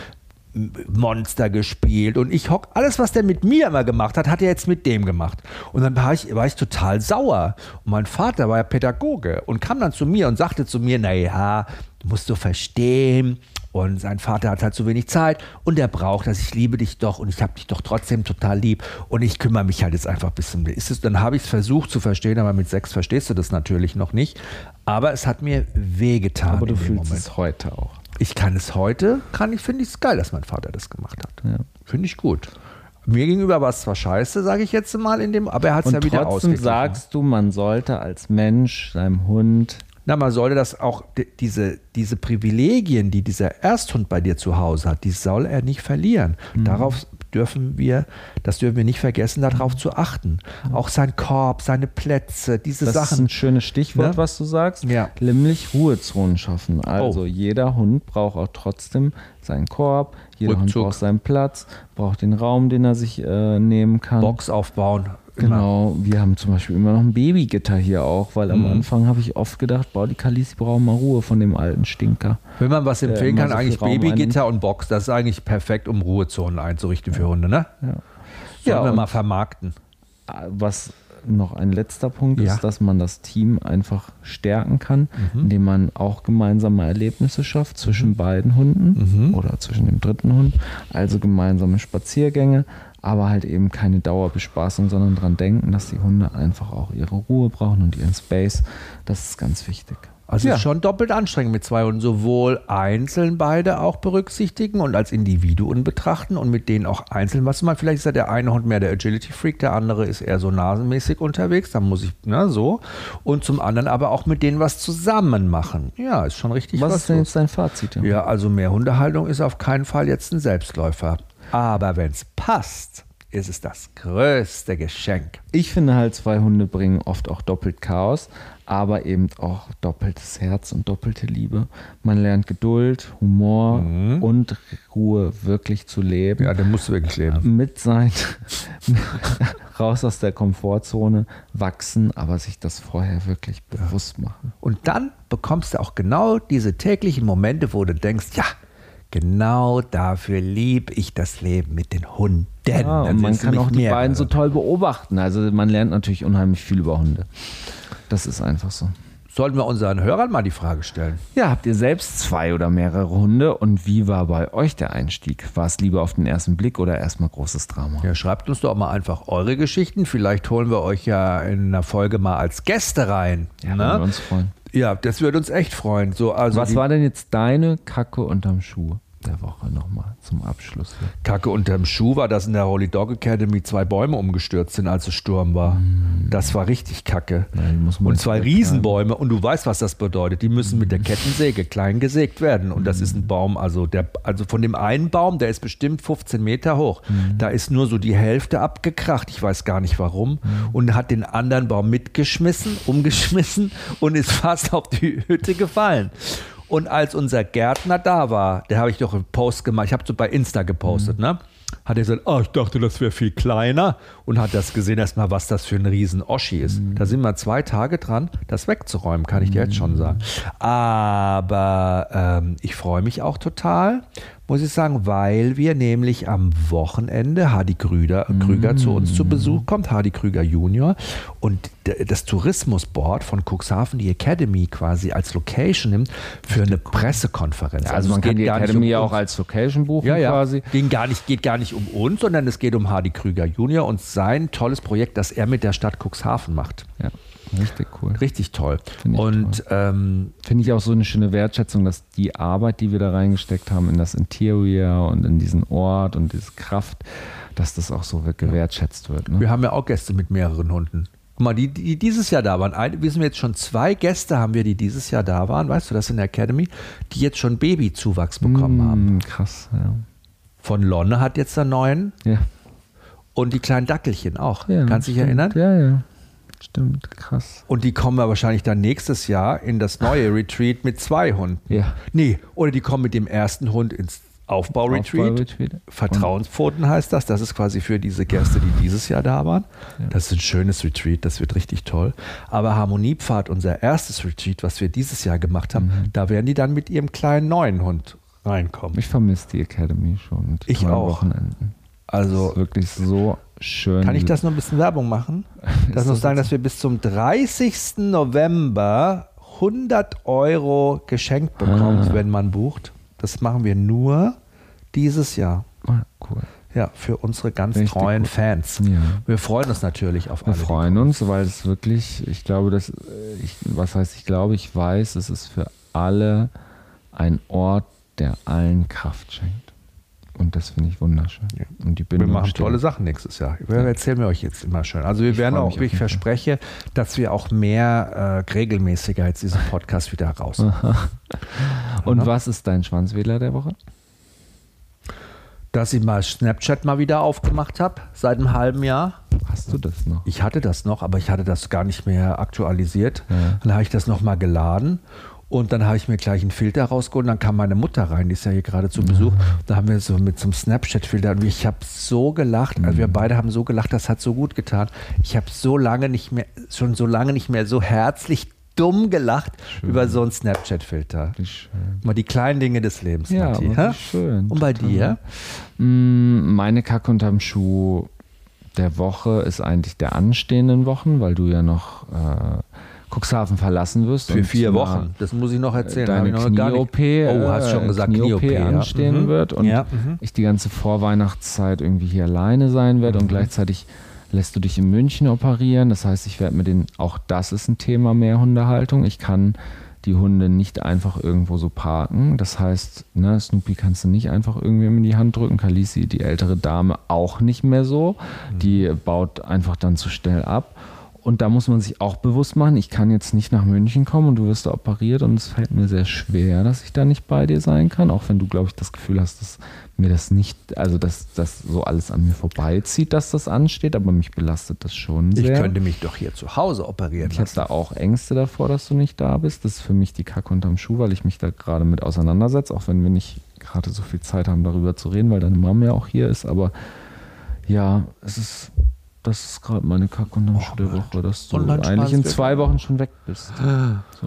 Speaker 3: Monster gespielt und alles, was der mit mir immer gemacht hat, hat er jetzt mit dem gemacht. Und dann war ich total sauer. Und mein Vater war ja Pädagoge und kam dann zu mir und sagte zu mir, naja, musst du verstehen. Und sein Vater hat halt zu wenig Zeit und er braucht das. Ich liebe dich doch und ich habe dich doch trotzdem total lieb und ich kümmere mich halt jetzt einfach ein bisschen. Dann habe ich es versucht zu verstehen, aber mit 6 verstehst du das natürlich noch nicht. Aber es hat mir wehgetan.
Speaker 2: Aber du fühlst es heute auch.
Speaker 3: Ich kann es heute, finde ich es geil, dass mein Vater das gemacht hat. Ja. Finde ich gut. Mir gegenüber war es zwar scheiße, sage ich jetzt mal, aber er hat es ja wieder ausgeglichen.
Speaker 2: Trotzdem sagst du, man sollte als Mensch seinem Hund...
Speaker 3: man sollte das auch, diese Privilegien, die dieser Ersthund bei dir zu Hause hat, die soll er nicht verlieren. Das dürfen wir nicht vergessen, darauf zu achten. Auch sein Korb, seine Plätze, diese Sachen.
Speaker 2: Das ist ein schönes Stichwort, was du sagst. Ja. Nämlich Ruhezonen schaffen. Also jeder Hund braucht auch trotzdem seinen Korb, jeder Hund braucht seinen Platz, braucht den Raum, den er sich nehmen kann.
Speaker 3: Box aufbauen.
Speaker 2: Genau, wir haben zum Beispiel immer noch ein Babygitter hier auch, weil am Anfang habe ich oft gedacht, die Kalisi brauchen mal Ruhe von dem alten Stinker.
Speaker 3: Wenn man was empfehlen kann, eigentlich Babygitter und Box, das ist eigentlich perfekt, um Ruhezonen einzurichten für Hunde, ne? Ja. Sollen wir mal vermarkten.
Speaker 2: Was noch ein letzter Punkt ist, dass man das Team einfach stärken kann, indem man auch gemeinsame Erlebnisse schafft zwischen beiden Hunden oder zwischen dem dritten Hund, also gemeinsame Spaziergänge, aber halt eben keine Dauerbespaßung, sondern dran denken, dass die Hunde einfach auch ihre Ruhe brauchen und ihren Space. Das ist ganz wichtig.
Speaker 3: Also ist schon doppelt anstrengend mit 2 Hunden, sowohl einzeln beide auch berücksichtigen und als Individuen betrachten und mit denen auch einzeln, vielleicht ist ja der eine Hund mehr der Agility-Freak, der andere ist eher so nasenmäßig unterwegs, dann muss ich, so. Und zum anderen aber auch mit denen was zusammen machen. Ja, ist schon richtig
Speaker 2: was ist denn jetzt dein Fazit?
Speaker 3: Ja, also mehr Hundehaltung ist auf keinen Fall jetzt ein Selbstläufer. Aber wenn es passt, ist es das größte Geschenk.
Speaker 2: Ich finde halt, 2 Hunde bringen oft auch doppelt Chaos, aber eben auch doppeltes Herz und doppelte Liebe. Man lernt Geduld, Humor und Ruhe wirklich zu leben.
Speaker 3: Ja, dann musst du wirklich leben.
Speaker 2: Raus aus der Komfortzone, wachsen, aber sich das vorher wirklich bewusst machen.
Speaker 3: Und dann bekommst du auch genau diese täglichen Momente, wo du denkst, ja, genau dafür liebe ich das Leben mit den Hunden.
Speaker 2: Ja, und man kann auch die beiden so toll beobachten. Also man lernt natürlich unheimlich viel über Hunde. Das ist einfach so.
Speaker 3: Sollten wir unseren Hörern mal die Frage stellen?
Speaker 2: Ja, habt ihr selbst 2 oder mehrere Hunde und wie war bei euch der Einstieg? War es lieber auf den ersten Blick oder erstmal großes Drama?
Speaker 3: Ja, schreibt uns doch mal einfach eure Geschichten. Vielleicht holen wir euch ja in einer Folge mal als Gäste rein.
Speaker 2: Ja, würden wir uns freuen.
Speaker 3: Ja, das würde uns echt freuen.
Speaker 2: Was war denn jetzt deine Kacke unterm Schuh der Woche nochmal zum Abschluss?
Speaker 3: Kacke unterm Schuh war, dass in der Holy Dog Academy 2 Bäume umgestürzt sind, als es Sturm war. Das war richtig Kacke. Und 2 Riesenbäume. Und du weißt, was das bedeutet. Die müssen mit der Kettensäge klein gesägt werden. Und das ist ein Baum, also von dem einen Baum, der ist bestimmt 15 Meter hoch. Da ist nur so die Hälfte abgekracht. Ich weiß gar nicht warum. Und hat den anderen Baum umgeschmissen und ist fast auf die Hütte gefallen. Und als unser Gärtner da war, der habe ich doch einen Post gemacht, ich habe so bei Insta gepostet, ne? hat er gesagt, ich dachte, das wäre viel kleiner und hat das gesehen erstmal, was das für ein riesen Oschi ist. Da sind wir 2 Tage dran, das wegzuräumen, kann ich dir jetzt schon sagen. Aber ich freue mich auch total, muss ich sagen, weil wir nämlich am Wochenende Hardy Krüger zu uns zu Besuch kommt, Hardy Krüger Junior, und das Tourismusboard von Cuxhaven die Academy quasi als Location nimmt für eine Pressekonferenz.
Speaker 2: Ja, also man kann die Academy ja auch als Location buchen quasi.
Speaker 3: Geht gar nicht um uns, sondern es geht um Hardy Krüger Junior und sein tolles Projekt, das er mit der Stadt Cuxhaven macht.
Speaker 2: Ja, richtig cool.
Speaker 3: Richtig toll.
Speaker 2: Finde ich auch so eine schöne Wertschätzung, dass die Arbeit, die wir da reingesteckt haben in das Interior und in diesen Ort und diese Kraft, dass das auch so gewertschätzt wird. Ne?
Speaker 3: Wir haben ja auch Gäste mit mehreren Hunden. Guck mal, die dieses Jahr da waren. Wir sind jetzt schon 2 Gäste haben wir, die dieses Jahr da waren, weißt du, das in der Academy, die jetzt schon Babyzuwachs bekommen haben.
Speaker 2: Krass, ja.
Speaker 3: Von Lonne hat jetzt einen neuen.
Speaker 2: Ja.
Speaker 3: Und die kleinen Dackelchen auch.
Speaker 2: Ja,
Speaker 3: kannst du dich erinnern?
Speaker 2: Ja. Stimmt, krass.
Speaker 3: Und die kommen ja wahrscheinlich dann nächstes Jahr in das neue Retreat mit 2 Hunden.
Speaker 2: Ja.
Speaker 3: Nee, oder die kommen mit dem ersten Hund ins Aufbau-Retreat. Vertrauenspfoten heißt das. Das ist quasi für diese Gäste, die dieses Jahr da waren. Ja. Das ist ein schönes Retreat, das wird richtig toll. Aber Harmoniepfad, unser erstes Retreat, was wir dieses Jahr gemacht haben, da werden die dann mit ihrem kleinen neuen Hund reinkommen.
Speaker 2: Ich vermisse die Academy schon.
Speaker 3: Ich auch.
Speaker 2: Wochenenden.
Speaker 3: Also
Speaker 2: das ist wirklich so schön.
Speaker 3: Kann ich das noch ein bisschen Werbung machen? Das muss sagen, dass wir bis zum 30. November 100 € geschenkt bekommen, wenn man bucht. Das machen wir nur dieses Jahr.
Speaker 2: Cool.
Speaker 3: Ja, für unsere ganz treuen Fans.
Speaker 2: Ja.
Speaker 3: Wir freuen uns natürlich auf alle.
Speaker 2: Wir freuen uns, weil es wirklich, ich glaube, ich weiß, es ist für alle ein Ort, der allen Kraft schenkt. Und das finde ich wunderschön.
Speaker 3: Ja.
Speaker 2: Und die
Speaker 3: wir machen tolle Sachen nächstes Jahr. Erzählen wir euch jetzt immer schön. Also wir werden auch, ich verspreche, dass wir auch mehr regelmäßiger jetzt diesen Podcast wieder raus.
Speaker 2: Und was ist dein Schwanzwedler der Woche?
Speaker 3: Dass ich mal Snapchat mal wieder aufgemacht habe, seit einem halben Jahr.
Speaker 2: Hast du das noch?
Speaker 3: Ich hatte das noch, aber ich hatte das gar nicht mehr aktualisiert. Ja. Dann habe ich das nochmal geladen. Und dann habe ich mir gleich einen Filter rausgeholt und dann kam meine Mutter rein, die ist ja hier gerade zu Besuch. Da haben wir so mit so einem Snapchat-Filter und ich habe so gelacht, also wir beide haben so gelacht, das hat so gut getan. Ich habe schon so lange nicht mehr so herzlich dumm gelacht über so einen Snapchat-Filter. Mal die kleinen Dinge des Lebens,
Speaker 2: ja,
Speaker 3: Matti.
Speaker 2: Schön.
Speaker 3: Und bei dir?
Speaker 2: Meine Kacke unterm Schuh der Woche ist eigentlich der anstehenden Wochen, weil du ja noch Cuxhaven verlassen wirst.
Speaker 3: Für 4 Wochen, das muss ich noch erzählen.
Speaker 2: Deine Knie-OP,
Speaker 3: hast schon gesagt,
Speaker 2: Knie-OP anstehen wird und ich die ganze Vorweihnachtszeit irgendwie hier alleine sein werde und gleichzeitig lässt du dich in München operieren. Das heißt, ich werde auch das ist ein Thema mehr Hundehaltung. Ich kann die Hunde nicht einfach irgendwo so parken. Das heißt, Snoopy kannst du nicht einfach irgendwem in die Hand drücken. Khaleesi, die ältere Dame, auch nicht mehr so. Die baut einfach dann zu schnell ab. Und da muss man sich auch bewusst machen, ich kann jetzt nicht nach München kommen und du wirst da operiert und es fällt mir sehr schwer, dass ich da nicht bei dir sein kann, auch wenn du, glaube ich, das Gefühl hast, dass mir das nicht, also dass das so alles an mir vorbeizieht, dass das ansteht, aber mich belastet das schon sehr.
Speaker 3: Ich könnte mich doch hier zu Hause operieren lassen.
Speaker 2: Ich habe da auch Ängste davor, dass du nicht da bist. Das ist für mich die Kacke unterm Schuh, weil ich mich da gerade mit auseinandersetze, auch wenn wir nicht gerade so viel Zeit haben, darüber zu reden, weil deine Mama ja auch hier ist, aber ja, das ist gerade meine Kacke unterm Schuh der Woche, dass du eigentlich in 2 Wochen schon weg bist. So.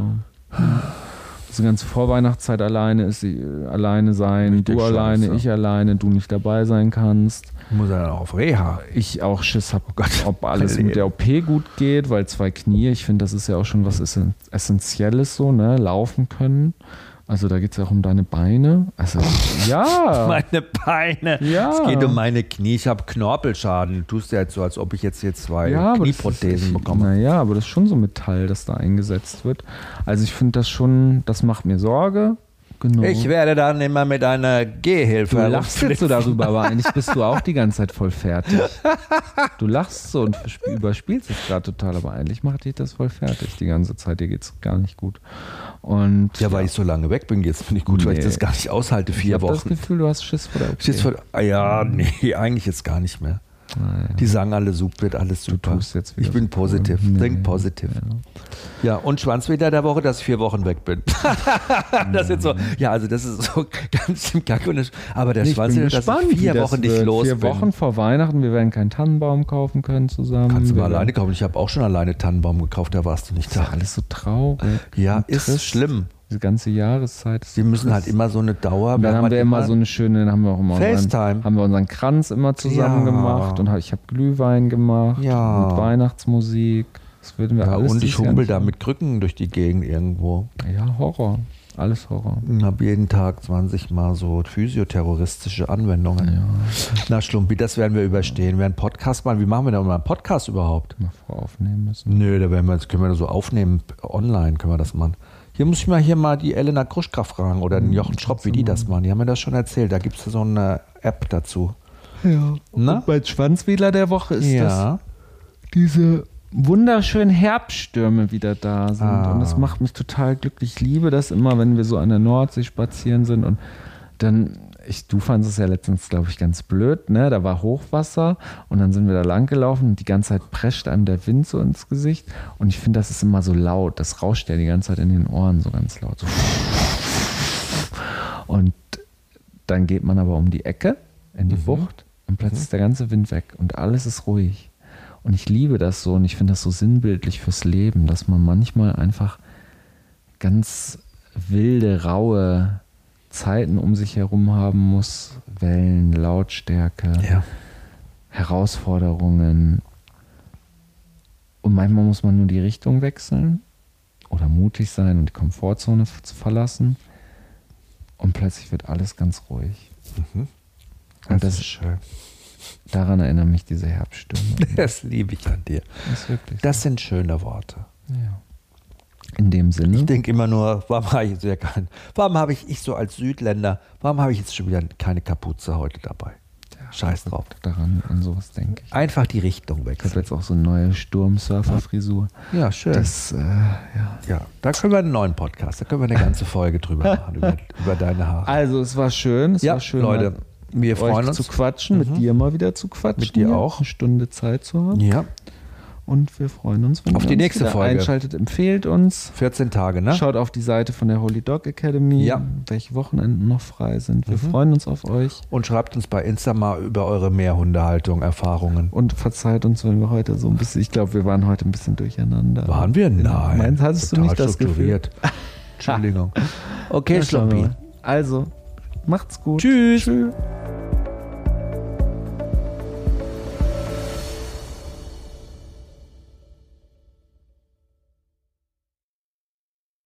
Speaker 2: Die ganze Vorweihnachtszeit alleine sein, du alleine, ich alleine, du nicht dabei sein kannst.
Speaker 3: Ich muss ja auch auf Reha.
Speaker 2: Ich auch Schiss habe, ob alles mit der OP gut geht, weil 2 Knie, ich finde, das ist ja auch schon was Essentielles so, laufen können. Also da geht es ja auch um deine Beine. Also ja.
Speaker 3: Meine Beine.
Speaker 2: Ja.
Speaker 3: Es geht um meine Knie. Ich habe Knorpelschaden. Du tust ja jetzt so, als ob ich jetzt hier 2 Knieprothesen bekomme.
Speaker 2: Naja, aber das ist schon so Metall, das da eingesetzt wird. Also ich finde das schon, das macht mir Sorge. Genau.
Speaker 3: Ich werde dann immer mit einer Gehhilfe.
Speaker 2: Du lachst jetzt so darüber, aber eigentlich bist du auch die ganze Zeit voll fertig. Du lachst so und überspielst es gerade total, aber eigentlich macht dich das voll fertig die ganze Zeit. Dir geht es gar nicht gut. Und
Speaker 3: weil ich so lange weg bin, jetzt finde ich gut, weil ich das gar nicht aushalte, 4 Wochen.
Speaker 2: Ich habe das Gefühl, du hast Schiss vor der OP.
Speaker 3: Nee, eigentlich jetzt gar nicht mehr. Die sagen alle, wird alles super. Ich bin positiv. Think positive. Ja, und Schwanzwetter der Woche, dass ich 4 Wochen weg bin. Das ist so, ja, also das ist so ganz im Kack. Aber der Schwanzwetter, dass ich 4 Wochen nicht los bin.
Speaker 2: 4 Wochen vor Weihnachten, wir werden keinen Tannenbaum kaufen können zusammen.
Speaker 3: Kannst du mal alleine kaufen. Ich habe auch schon alleine Tannenbaum gekauft, da warst du nicht da.
Speaker 2: Das ist alles so traurig.
Speaker 3: Ja, ist schlimm.
Speaker 2: Die ganze Jahreszeit.
Speaker 3: Wir müssen halt immer so eine Dauer.
Speaker 2: Und dann haben wir immer so eine schöne, dann haben wir auch immer
Speaker 3: FaceTime.
Speaker 2: Haben wir unseren Kranz immer zusammen gemacht und ich habe Glühwein gemacht mit Weihnachtsmusik. Das würden wir alles.
Speaker 3: Und ich humpel da mit Krücken durch die Gegend irgendwo.
Speaker 2: Ja, Horror. Alles Horror.
Speaker 3: Ich habe jeden Tag 20 Mal so physioterroristische Anwendungen. Ja. Na Schlumpi, das werden wir überstehen. Wir werden einen Podcast machen. Wie machen wir denn mal einen Podcast überhaupt?
Speaker 2: Mal voraufnehmen müssen.
Speaker 3: Nö, da können wir so aufnehmen. Online können wir das machen. Hier muss ich mal die Elena Kruschka fragen oder den Jochen Schropp, wie die das machen. Die haben mir das schon erzählt. Da gibt es so eine App dazu.
Speaker 2: Ja. Und bei Schwanzwedler der Woche ist das diese wunderschönen Herbststürme wieder da sind. Und das macht mich total glücklich. Ich liebe das immer, wenn wir so an der Nordsee spazieren sind und dann, du fandest es ja letztens, glaube ich, ganz blöd, ne? Da war Hochwasser und dann sind wir da lang gelaufen und die ganze Zeit prescht einem der Wind so ins Gesicht und ich finde, das ist immer so laut, das rauscht ja die ganze Zeit in den Ohren so ganz laut. So. Und dann geht man aber um die Ecke in die Bucht und plötzlich ist der ganze Wind weg und alles ist ruhig. Und ich liebe das so und ich finde das so sinnbildlich fürs Leben, dass man manchmal einfach ganz wilde, raue Zeiten um sich herum haben muss. Wellen, Lautstärke, Herausforderungen. Und manchmal muss man nur die Richtung wechseln oder mutig sein und die Komfortzone zu verlassen. Und plötzlich wird alles ganz ruhig. Und das ist schön. Daran erinnern mich diese Herbststürme.
Speaker 3: Das liebe ich an dir. Das sind schöne Worte.
Speaker 2: Ja. In dem Sinne.
Speaker 3: Ich denke immer nur, warum habe ich so als Südländer, warum habe ich jetzt schon wieder keine Kapuze heute dabei?
Speaker 2: Ja,
Speaker 3: Scheiß drauf.
Speaker 2: Daran, an sowas denke ich.
Speaker 3: Einfach die Richtung wechseln.
Speaker 2: Ich habe jetzt auch so eine neue Sturmsurfer-Frisur.
Speaker 3: Ja, schön. Da können wir einen neuen Podcast, da können wir eine ganze Folge drüber machen, über deine Haare.
Speaker 2: Also es war schön. Es war schön,
Speaker 3: Leute. Wir freuen uns
Speaker 2: zu quatschen, mit dir mal wieder zu quatschen.
Speaker 3: Mit dir auch.
Speaker 2: Eine Stunde Zeit zu haben.
Speaker 3: Ja.
Speaker 2: Und wir freuen uns, wenn
Speaker 3: auf
Speaker 2: ihr
Speaker 3: die
Speaker 2: uns
Speaker 3: nächste Folge
Speaker 2: einschaltet. Empfehlt uns.
Speaker 3: 14 Tage, ne?
Speaker 2: Schaut auf die Seite von der Holy Dog Academy, welche Wochenenden noch frei sind. Wir freuen uns auf euch.
Speaker 3: Und schreibt uns bei Insta mal über eure Mehrhundehaltung, Erfahrungen.
Speaker 2: Und verzeiht uns, wenn wir heute so ein bisschen, ich glaube, wir waren heute ein bisschen durcheinander.
Speaker 3: Waren wir? Nein.
Speaker 2: Hattest du nicht das Gefühl?
Speaker 3: Entschuldigung. Okay, Schlumpi.
Speaker 2: Also, macht's gut.
Speaker 3: Tschüss.
Speaker 2: Tschüss.